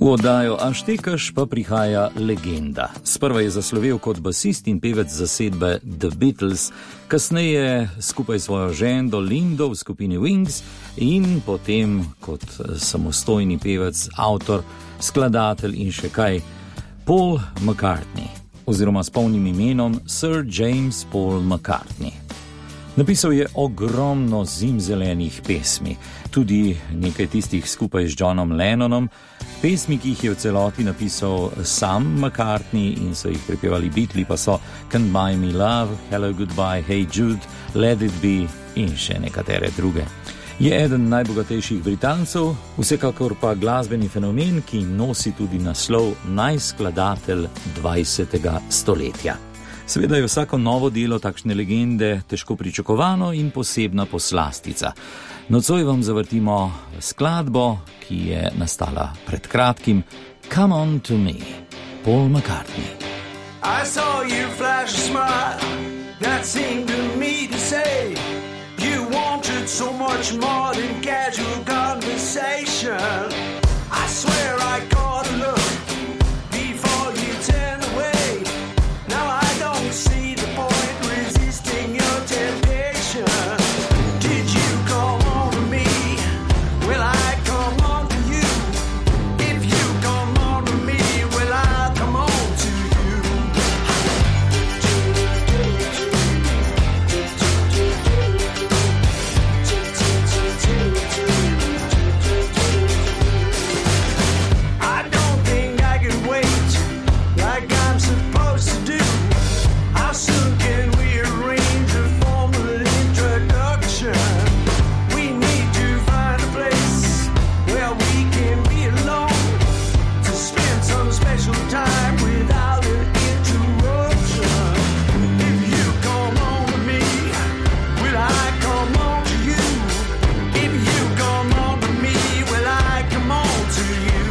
V oddajo A štekaš pa prihaja legenda. Sprva je zaslovel kot basist in pevec zasedbe The Beatles, kasneje skupaj s svojo žendo Lindo v skupini Wings in potem kot samostojni pevec, avtor, skladatelj in še kaj, Paul McCartney, oziroma s polnim imenom Sir James Paul McCartney. Napisal je ogromno zimzelenih pesmi, tudi nekaj tistih skupaj s Johnom Lennonom, pesmi, ki jih je v celoti napisal sam McCartney in so jih prepevali Beatli, pa so Can't Buy Me Love, Hello Goodbye, Hey Jude, Let It Be in še nekatere druge. Je eden najbogatejših Britancev, vsekakor pa glasbeni fenomen, ki nosi tudi naslov najskladatelj dvajsetega stoletja. Seveda je vsako novo delo takšne legende težko pričakovano in posebna poslastica. Nocoj vam zavrtimo skladbo, ki je nastala pred kratkim, Come On To Me, Paul McCartney. I saw you flash a smile, that seemed to me to say you wanted so much more than casual conversation. I swear I caught a look before you turned away. Now I don't see the point resisting your temptation. Did you come on to me? Will I come on to you? If you come on to me, will I come on to you? I don't think I can wait like I'm supposed to do. How soon can we arrange a formal introduction? We need to find a place where we can be alone to spend some special time without an interruption. If you come on to me, will I come on to you? If you come on to me, will I come on to you?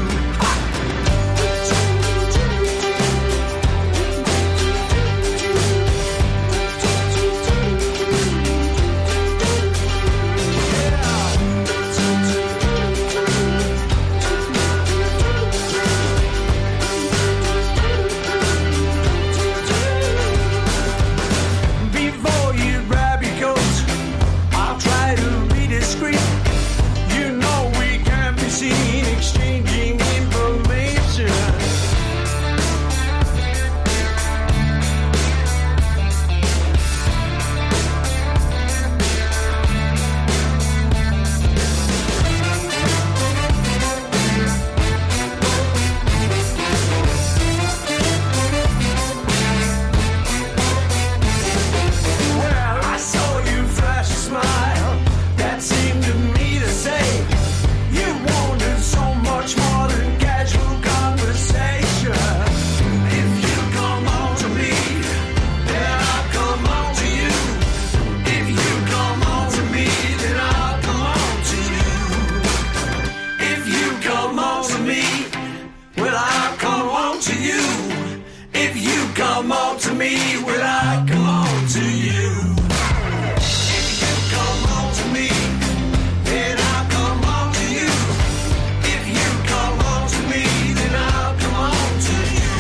Before you grab your coat, I'll try to be discreet. You know we can't be seen exchanging information. Well, I saw you flash a smile that seemed to me to say you wanted so much more than casual conversation. If you come on to me, then I'll come on to you. If you come on to me, then I'll come on to you. If you come on to me, will I come on to you? If you come on to me, will I come on to you? If you come on to me, then I'll come on to you. If you come on to me, then I'll come on to you.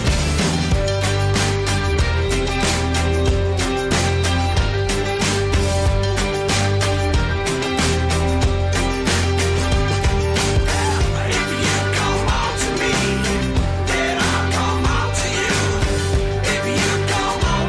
If you come on to me, then I'll come on to you. If you come on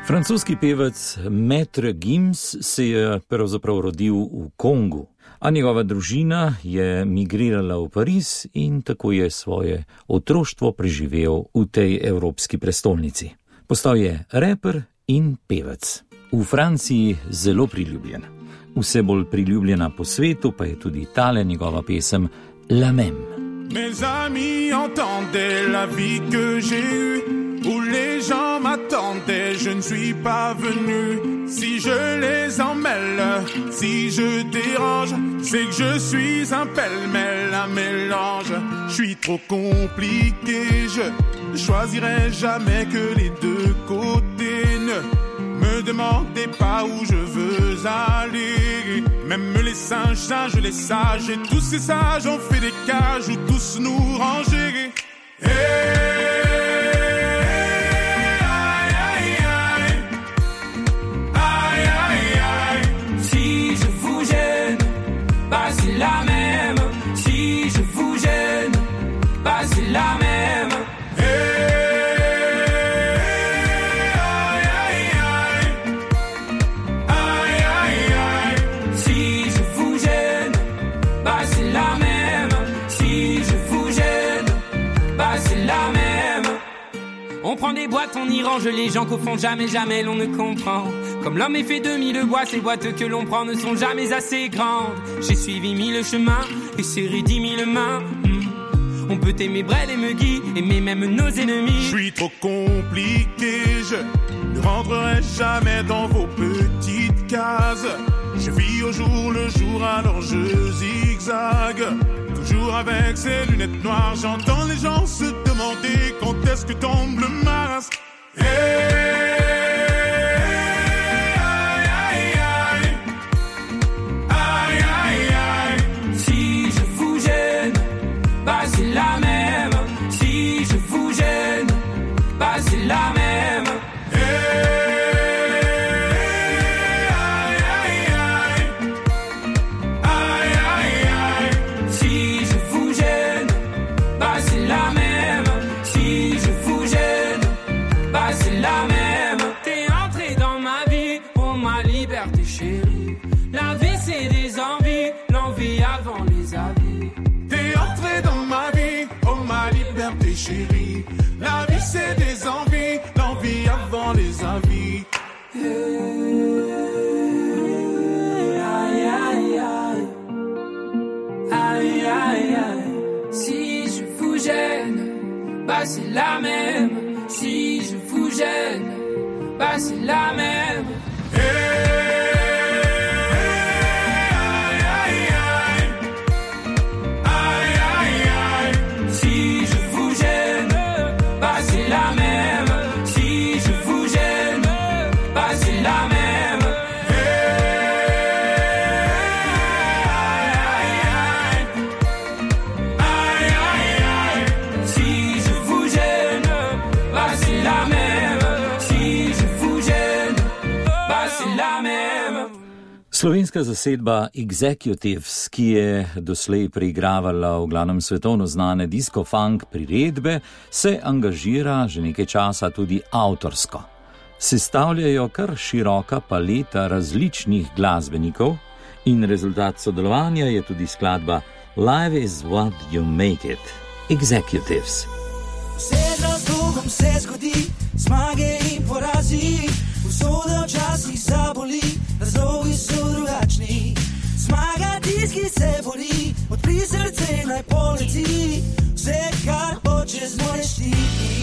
Francoski pevec Maitre Gims se je pravzaprav rodil v Kongu, a njegova družina je migrirala v Pariz in tako je svoje otroštvo preživel v tej evropski prestolnici. Postal je reper in pevec. V Franciji zelo priljubljen. Vse bolj priljubljena po svetu pa je tudi tale njegova pesem La Même. Mes amis entendaient la vie que j'ai eue, où les gens m'attendaient, je ne suis pas venu. Si je les emmêle, si je dérange, c'est que je suis un pêle-mêle, un mélange. Je suis trop compliqué, je choisirai jamais que les deux côtés. Ne me demandez pas où je veux aller. Même les singes, singes, les sages, et tous ces sages ont fait des cages où tous nous ranger. Hey! La même, si je vous gêne, bah c'est la même. Si je vous gêne, bah c'est la même. Si je vous gêne, bah c'est la même. On prend des boîtes, on y range les gens qu'au fond jamais, jamais l'on ne comprend. Comme l'homme est fait de mille bois, ces boîtes que l'on prend ne sont jamais assez grandes. J'ai suivi mille chemins et serré dix mille mains. Mmh. On peut aimer Brel et Megui, aimer même nos ennemis. Je suis trop compliqué, je ne rentrerai jamais dans vos petites cases. Je vis au jour le jour, alors je zigzague. Toujours avec ces lunettes noires, j'entends les gens se demander quand est-ce que tombe le Mars. Hey! Bah c'est la même, si je vous gêne, bah c'est la même. Si je vous gêne, bah c'est la même. Si je vous gêne, bah c'est la même. T'es entré dans ma vie pour ma liberté chérie. La vie c'est des envies, l'envie avant les avis. T'es entré dans ma vie, oh ma liberté chérie. La vie c'est des envies, l'envie avant les avis. Aïe aïe aïe, aïe aïe aïe. Si je vous gêne, bah c'est la même. Si je vous gêne, bah c'est la même. Slovenska zasedba Executives, ki je doslej preigravala v glavnem svetovno znane disco-funk priredbe, se angažira že nekaj časa tudi avtorsko. Sestavljajo kar široka paleta različnih glasbenikov in rezultat sodelovanja je tudi skladba Life is what you make it. Executives. Vse z razlogom se zgodi, zmage in porazi, usoda včasih zaboli, razlogi so drugačni. Zmaga tisti, ki se boli, odpri srce naj poleti, vse kar hočeš zmoreš ti.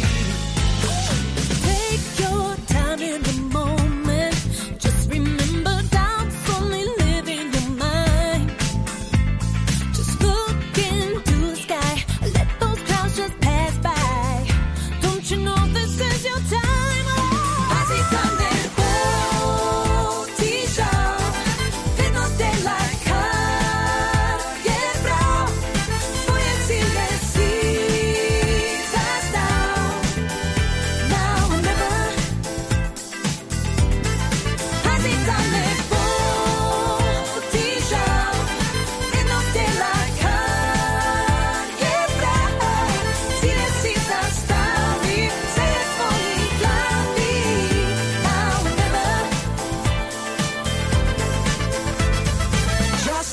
Take your time in the moment, just remember doubts only live in your mind. Just look into the sky, let those clouds just pass by. Don't you know this is your time? Vas y grande, oh, ti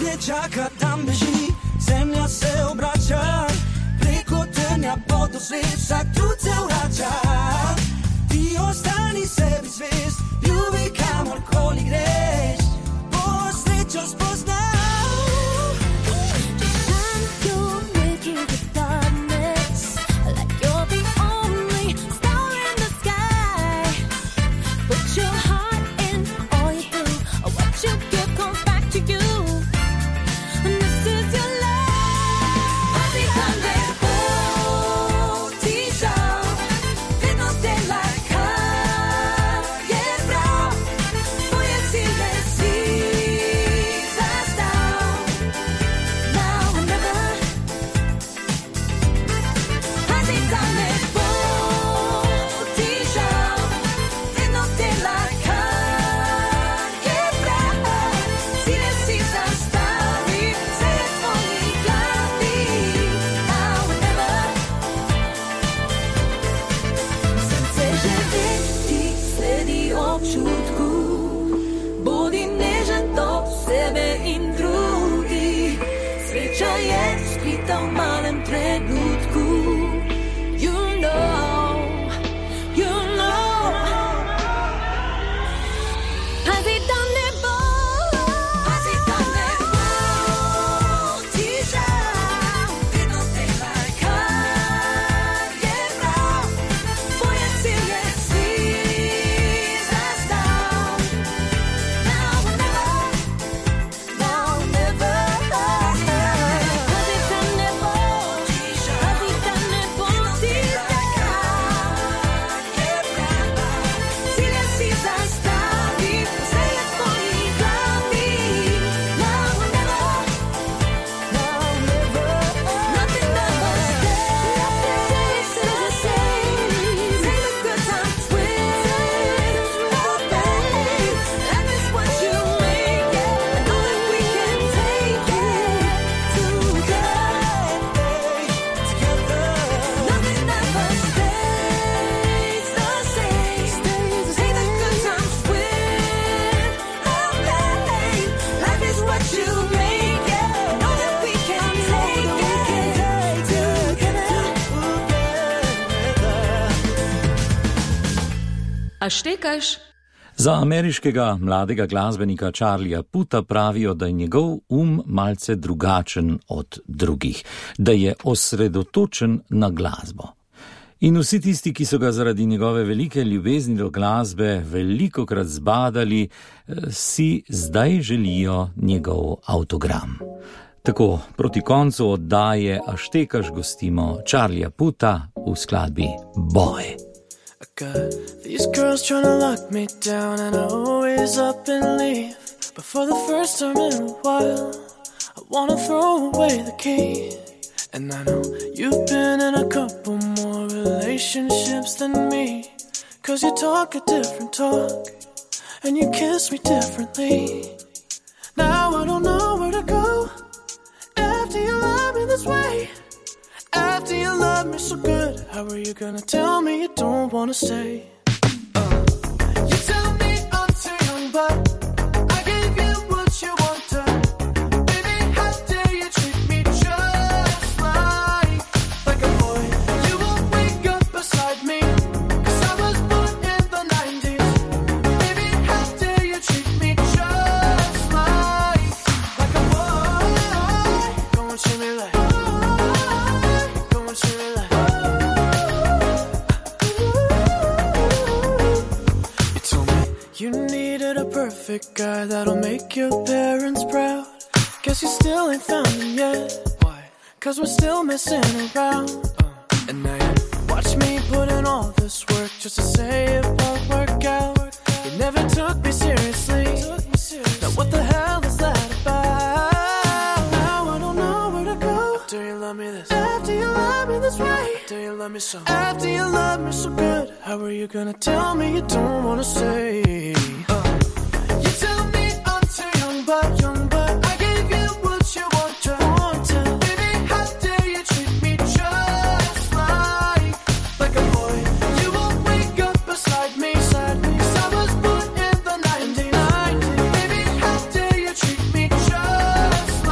te čaka, tam beži, zemlja se obrača, preko trnja pod osvet, vsak trud se vrača. Ti ostani sebi zvest, ljubi kamorkoli greš, bo srečo spoznal. A štekaš? Za ameriškega mladega glasbenika Charlieja Puta pravijo, da je njegov um malce drugačen od drugih, da je osredotočen na glasbo. In vsi tisti, ki so ga zaradi njegove velike ljubezni do glasbe velikokrat zbadali, si zdaj želijo njegov avtogram. Tako proti koncu oddaje A štekaš gostimo Charlieja Puta v skladbi Boy. I got these girls trying to lock me down and I always up and leave. But for the first time in a while, I wanna throw away the key. And I know you've been in a couple more relationships than me, 'cause you talk a different talk and you kiss me differently. Now I don't know where to go after you love me this way. After you love me so good, how are you gonna tell me you don't wanna stay? Uh, you tell me I'm too young, but I gave you what you wanted. Baby, how dare you treat me just like, like a boy? You won't wake up beside me, 'cause I was born in the nineties. Baby, how dare you treat me just like, like a boy? Go and treat me like you needed a perfect guy that'll make your parents proud. Guess you still ain't found him yet. Why? 'Cause we're still messing around. uh, And now you watch me put in all this work just to say it won't work out. You never took me seriously. Now what the hell is that about? Now I don't know where to go. After you love me this, after you love me this way, after you love me so, after you love me so good, how are you gonna tell me you don't wanna stay? Uh, you tell me I'm too young, but young, but I gave you what you wanted. wanted. Baby, how dare you treat me just like, like a boy? You won't wake up beside me, beside me, 'cause I was born in the nineties. Baby, how dare you treat me just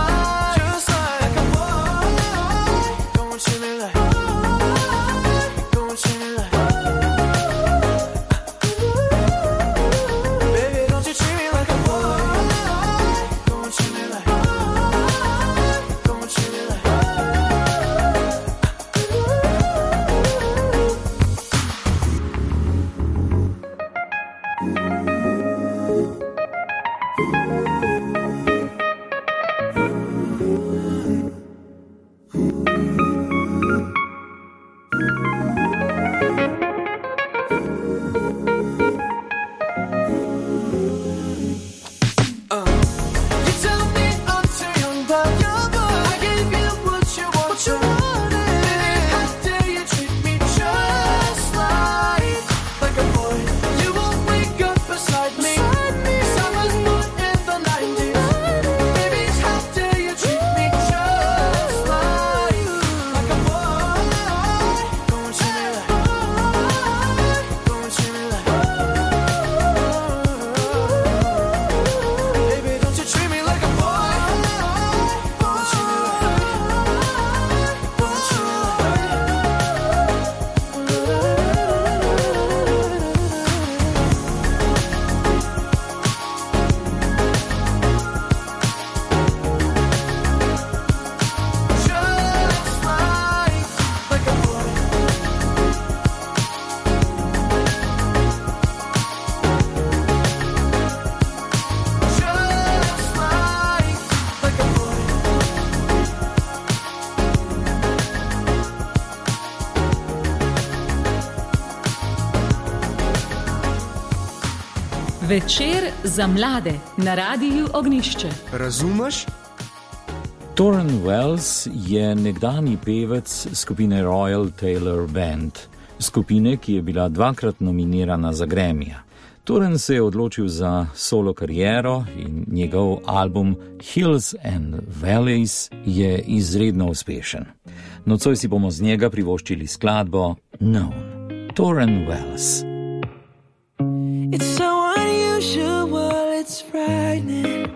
Večer za mlade na Radiu Ognišče. Razumeš? Tauren Wells je nekdanji pevec skupine Royal Taylor Band, skupine, ki je bila dvakrat nominirana za Grammyja. Tauren se je odločil za solo kariero in njegov album Hills and Valleys je izredno uspešen. Nocoj si bomo z njega privoščili skladbo Known. Tauren Wells. It's so unusual, it's frightening.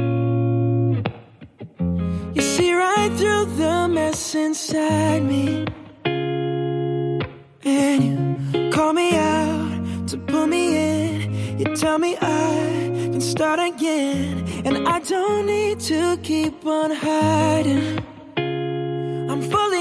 You see right through the mess inside me, and you call me out to pull me in. You tell me I can start again, and I don't need to keep on hiding. I'm fully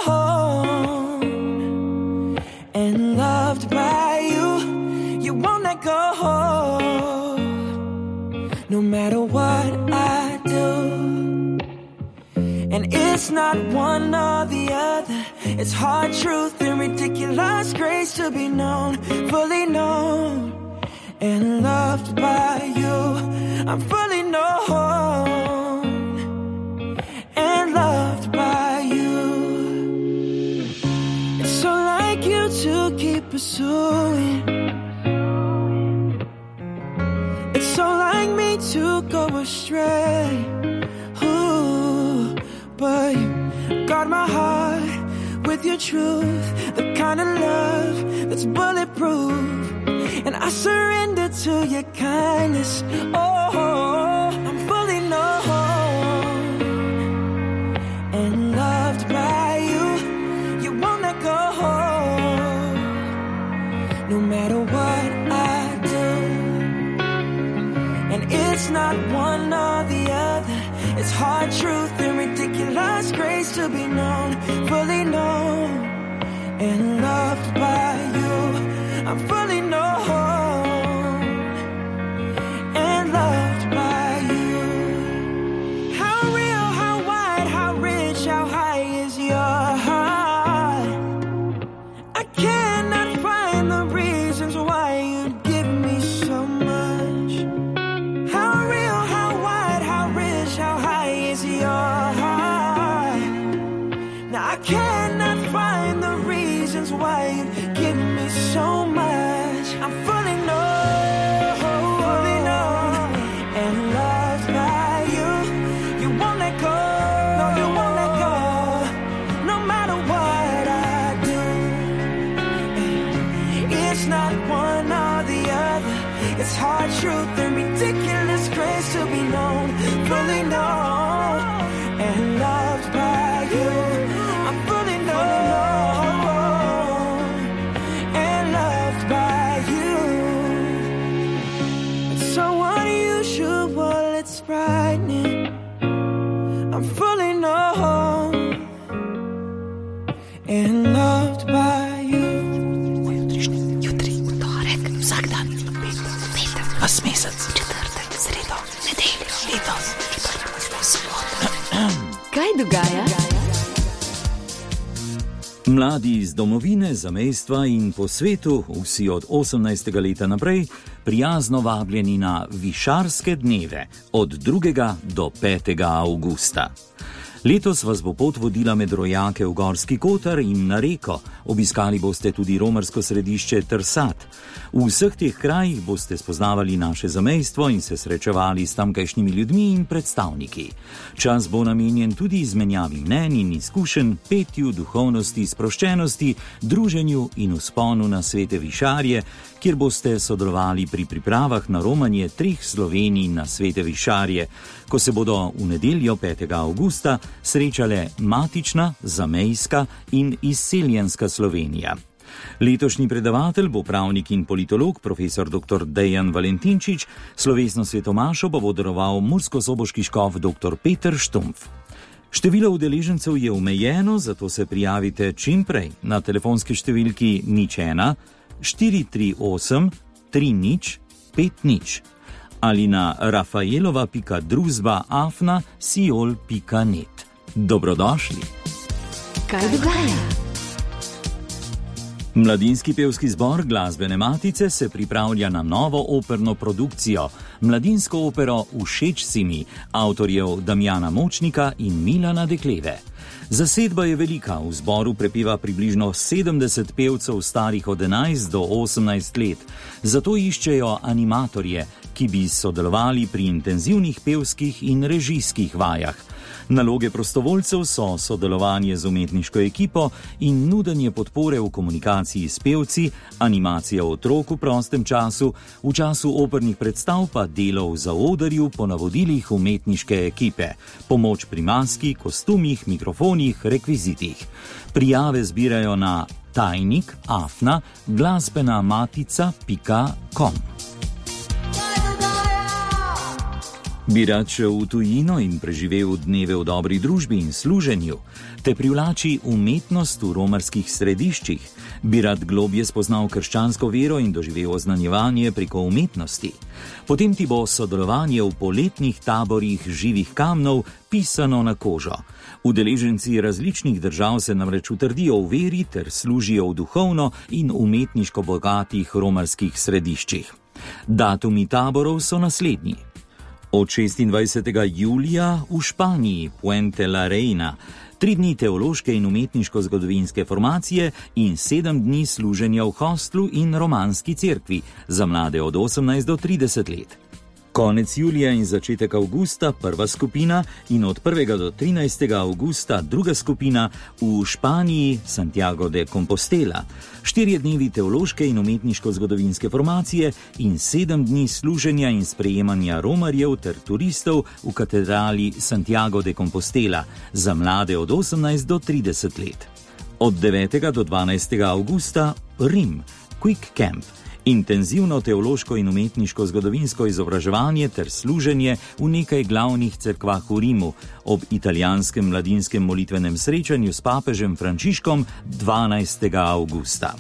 known and loved by you. You won't let go, no matter what I do. And it's not one or the other. It's hard truth and ridiculous grace to be known, fully known and loved by you. I'm fully known and loved by you. It's so like you to keep pursuing. It's so like me to go astray. Ooh, but you guard my heart with your truth, the kind of love that's bulletproof. And I surrender to your kindness. Oh, I'm fully known and loved by you. You won't let go, no matter what I do. And it's not one or the other. It's hard truth and ridiculous grace to be known, fully known and loved by you. I'm fully known and loved by you. How real, how wide, how rich, how high is your heart? I cannot find the reasons why you'd give me so much. How real, how wide, how rich, how high is your heart? Now I cannot find the reasons why you'd give me so much. I'm fully known, fully known and loved by you. You won't let go, no, you won't let go, no matter what I do. It's not one or the other. It's hard truth and ridiculous grace to be known, fully known and loved by you. I'm fully known and loved by you. It's so unusual, it's frightening. I'm fully known and loved by you. Jutri, torek, vsak dan, petek, vas mesec, četrtek, sredo, nedeljo, letos, sobota. Kaj dogaja? Mladi iz domovine, zamejstva in po svetu, vsi od osemnajstega leta naprej, prijazno vabljeni na Višarske dneve od drugega do petega avgusta. Letos vas bo pot vodila med rojake v Gorski Kotar in na reko. Obiskali boste tudi romarsko središče Trsat. V vseh teh krajih boste spoznavali naše zamejstvo in se srečevali s tamkajšnjimi ljudmi in predstavniki. Čas bo namenjen tudi izmenjavi mnenj in izkušenj, petju, duhovnosti, sproščenosti, druženju in vzponu na svete višarje, kjer boste sodelovali pri pripravah na romanje treh Slovenij na svete višarje, ko se bodo v nedeljo petega avgusta srečale matična, zamejska in izseljenska Slovenija. Letošnji predavatelj bo pravnik in politolog profesor doktor Dejan Valentinčič, slovesno svetomašo pa bo daroval murskosoboški škof doktor Peter Štumpf. Število udeležencev je omejeno, zato se prijavite čim prej na telefonski številki nič ena štiri tri osem tri nič pet nič ali na rafaelova pika druzba afna siol pika net. Dobrodošli. Kaj dogaja? Mladinski pevski zbor Glasbene matice se pripravlja na novo operno produkcijo, mladinsko opero Všeč si mi, avtorjev Damjana Močnika in Milana Dekleve. Zasedba je velika, v zboru prepeva približno sedemdeset pevcev starih od enajst do osemnajst let, zato iščejo animatorje, ki bi sodelovali pri intenzivnih pevskih in režijskih vajah. Naloge prostovoljcev so sodelovanje z umetniško ekipo in nudenje podpore v komunikaciji s pevci, animacija otrok v prostem času, v času opernih predstav pa delo v zaodrju po navodilih umetniške ekipe, pomoč pri maski, kostumih, mikrofonih, rekvizitih. Prijave zbirajo na tajnik afna glasbenamatica pika com. Bi rad šel v tujino in preživel dneve v dobri družbi in služenju, te privlači umetnost v romarskih središčih, bi rad globje spoznal krščansko vero in doživel oznanjevanje preko umetnosti. Potem ti bo sodelovanje v poletnih taborih živih kamnov pisano na kožo. Udeleženci različnih držav se namreč utrdijo v veri ter služijo v duhovno in umetniško bogatih romarskih središčih. Datumi taborov so naslednji. Od šestindvajsetega julija v Španiji, Puente la Reina, tri dni teološke in umetniško-zgodovinske formacije in sedem dni služenja v hostlu in romanski cerkvi za mlade od osemnajst do trideset let. Konec julija in začetek avgusta prva skupina in od prvega do trinajstega avgusta druga skupina v Španiji, Santiago de Compostela. Štirje dnevi teološke in umetniško-zgodovinske formacije in sedem dni služenja in sprejemanja romarjev ter turistov v katedrali Santiago de Compostela za mlade od osemnajst do trideset let. Od devetega do dvanajstega avgusta Rim, Quick Camp. Intenzivno teološko in umetniško-zgodovinsko izobraževanje ter služenje v nekaj glavnih cerkvah v Rimu ob italijanskem mladinskem molitvenem srečanju s papežem Frančiškom dvanajstega avgusta.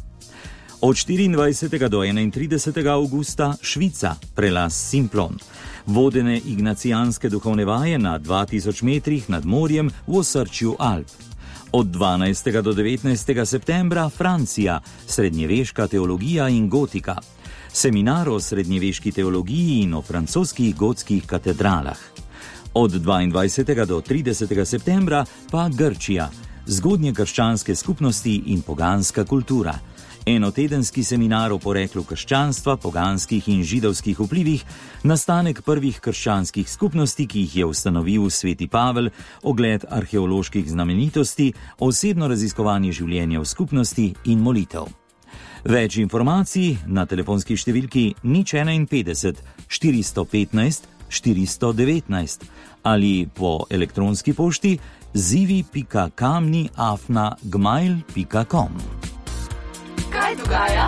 Od štiriindvajsetega do enaintridesetega avgusta Švica, prelaz Simplon. Vodene ignacijanske duhovne vaje na dva tisoč metrih nad morjem v osrčju Alp. Od dvanajstega do devetnajstega septembra Francija, srednjeveška teologija in gotika. Seminar o srednjeveški teologiji in o francoskih gotskih katedralah. Od dvaindvajsetega do tridesetega septembra pa Grčija, zgodnje krščanske skupnosti in poganska kultura. Enotedenski seminar o poreklu krščanstva, poganskih in židovskih vplivih, nastanek prvih krščanskih skupnosti, ki jih je ustanovil sveti Pavel, ogled arheoloških znamenitosti, osebno raziskovanje življenja v skupnosti in molitev. Več informacij na telefonski številki nič enainpetdeset štiristo petnajst štiristo devetnajst ali po elektronski pošti zivi pika kamni afna gmail pika com. Kaj dogaja?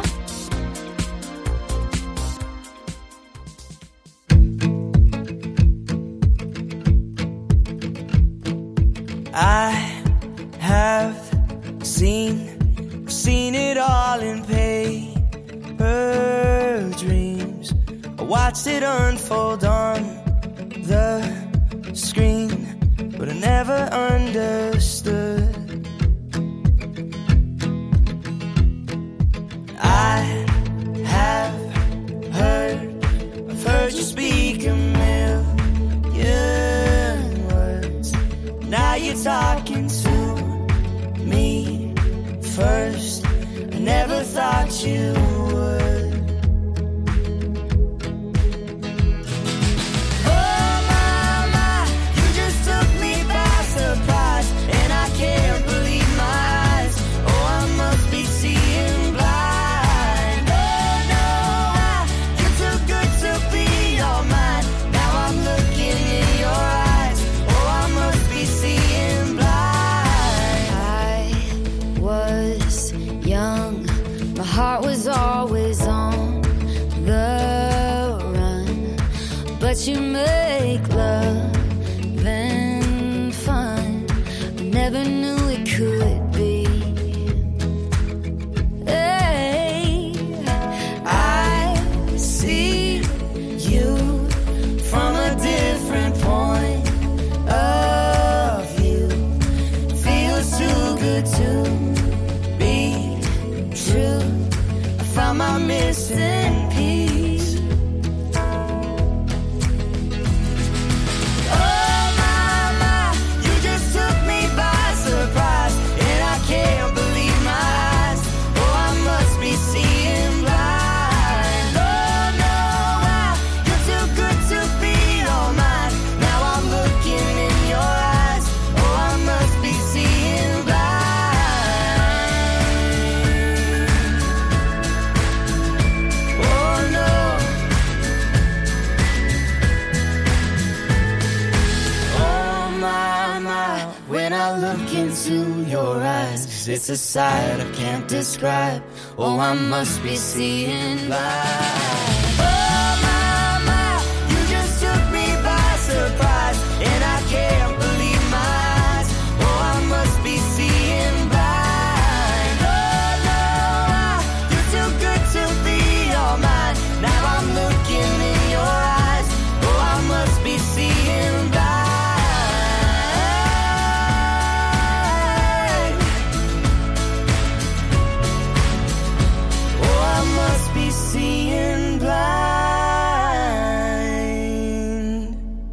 I have seen, seen it all in paper dreams. I watched it unfold on the screen, but I never understood. I have heard, I've heard you speak a million words. Now you're talking to me first. I never thought you would. Oh my, my, you just took me by surprise, and I can't believe my eyes. Oh, I must be seeing blind. Heart was always on the run, but you make love and fun. I never knew it could be. Hey, I see you from a different point of view. Feels too good to be true. into your eyes. It's a sight I can't describe. Oh, I must be seeing blind. Oh, my, my, you just took me by surprise, and I can't believe my eyes. Oh, I must be seeing blind. Oh, no, you're too good to be all mine. Now I'm looking in your eyes. Oh, I must be seeing blind. Seeing blind.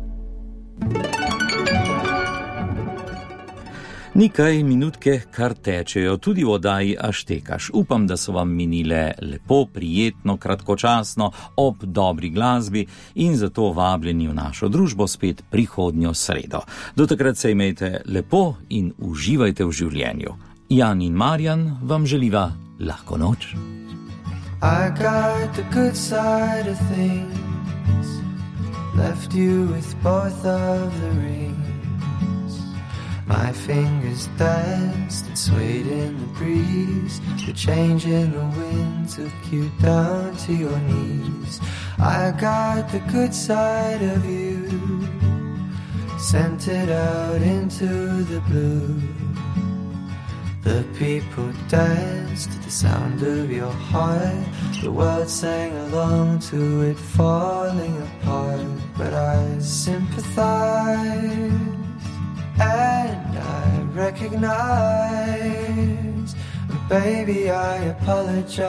Nekaj minutke kar tečejo tudi v oddaji A štekaš. Upam, da so vam minile lepo, prijetno, kratkočasno, ob dobri glasbi in zato vabljeni v našo družbo spet prihodnjo sredo. Do takrat se imejte lepo in uživajte v življenju. Jan in Marjan vam želiva lahko noč. I got the good side of things, left you with both of the rings. My fingers danced and swayed in the breeze. The change in the wind took you down to your knees. I got the good side of you, sent it out into the blue. The people danced to the sound of your heart. The world sang along to it falling apart. But I sympathize and I recognize. Baby, I apologize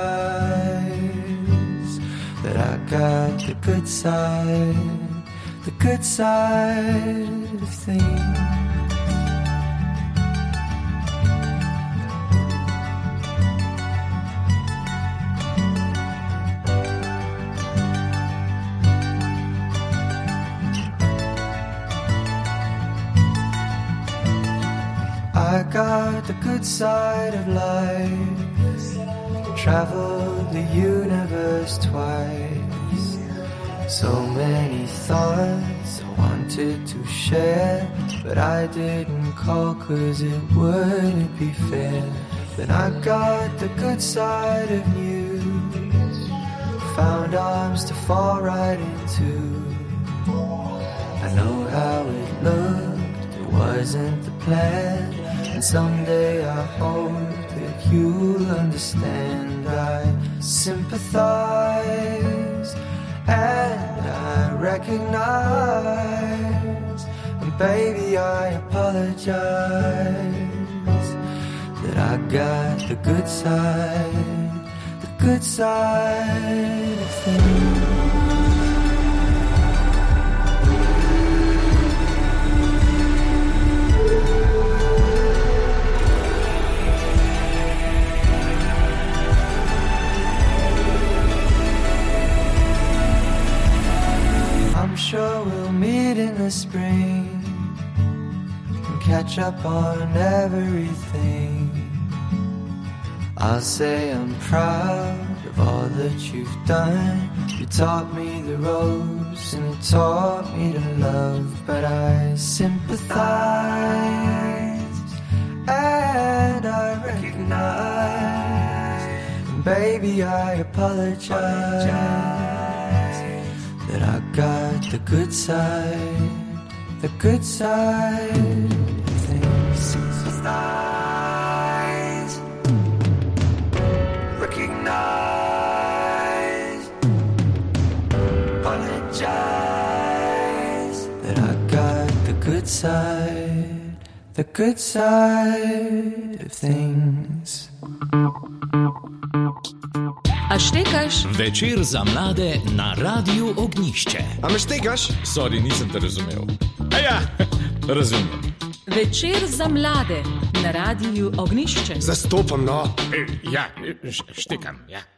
that I got the good side, the good side of things. I got the good side of life, traveled the universe twice. So many thoughts I wanted to share, but I didn't call cause it wouldn't be fair. Then I got the good side of you, found arms to fall right into. I know how it looked, it wasn't the plan. And someday I hope that you'll understand. I sympathize and I recognize. And baby, I apologize that I got the good side, the good side of things. I'm sure we'll meet in the spring and catch up on everything. I'll say I'm proud of all that you've done. You taught me the ropes and you taught me to love. But I sympathize and I recognize. And baby, I apologize that I got the good side, the good side of things. Sympathize, recognize, apologize that I got the good side, the good side of things. A štekaš? Večer za mlade na Radiu Ognjišče. A me štekaš? Sorry, nisem te razumel. A ja, razumem. Večer za mlade na Radiu Ognjišče. Zastopam, no. Ja, štekam, ja.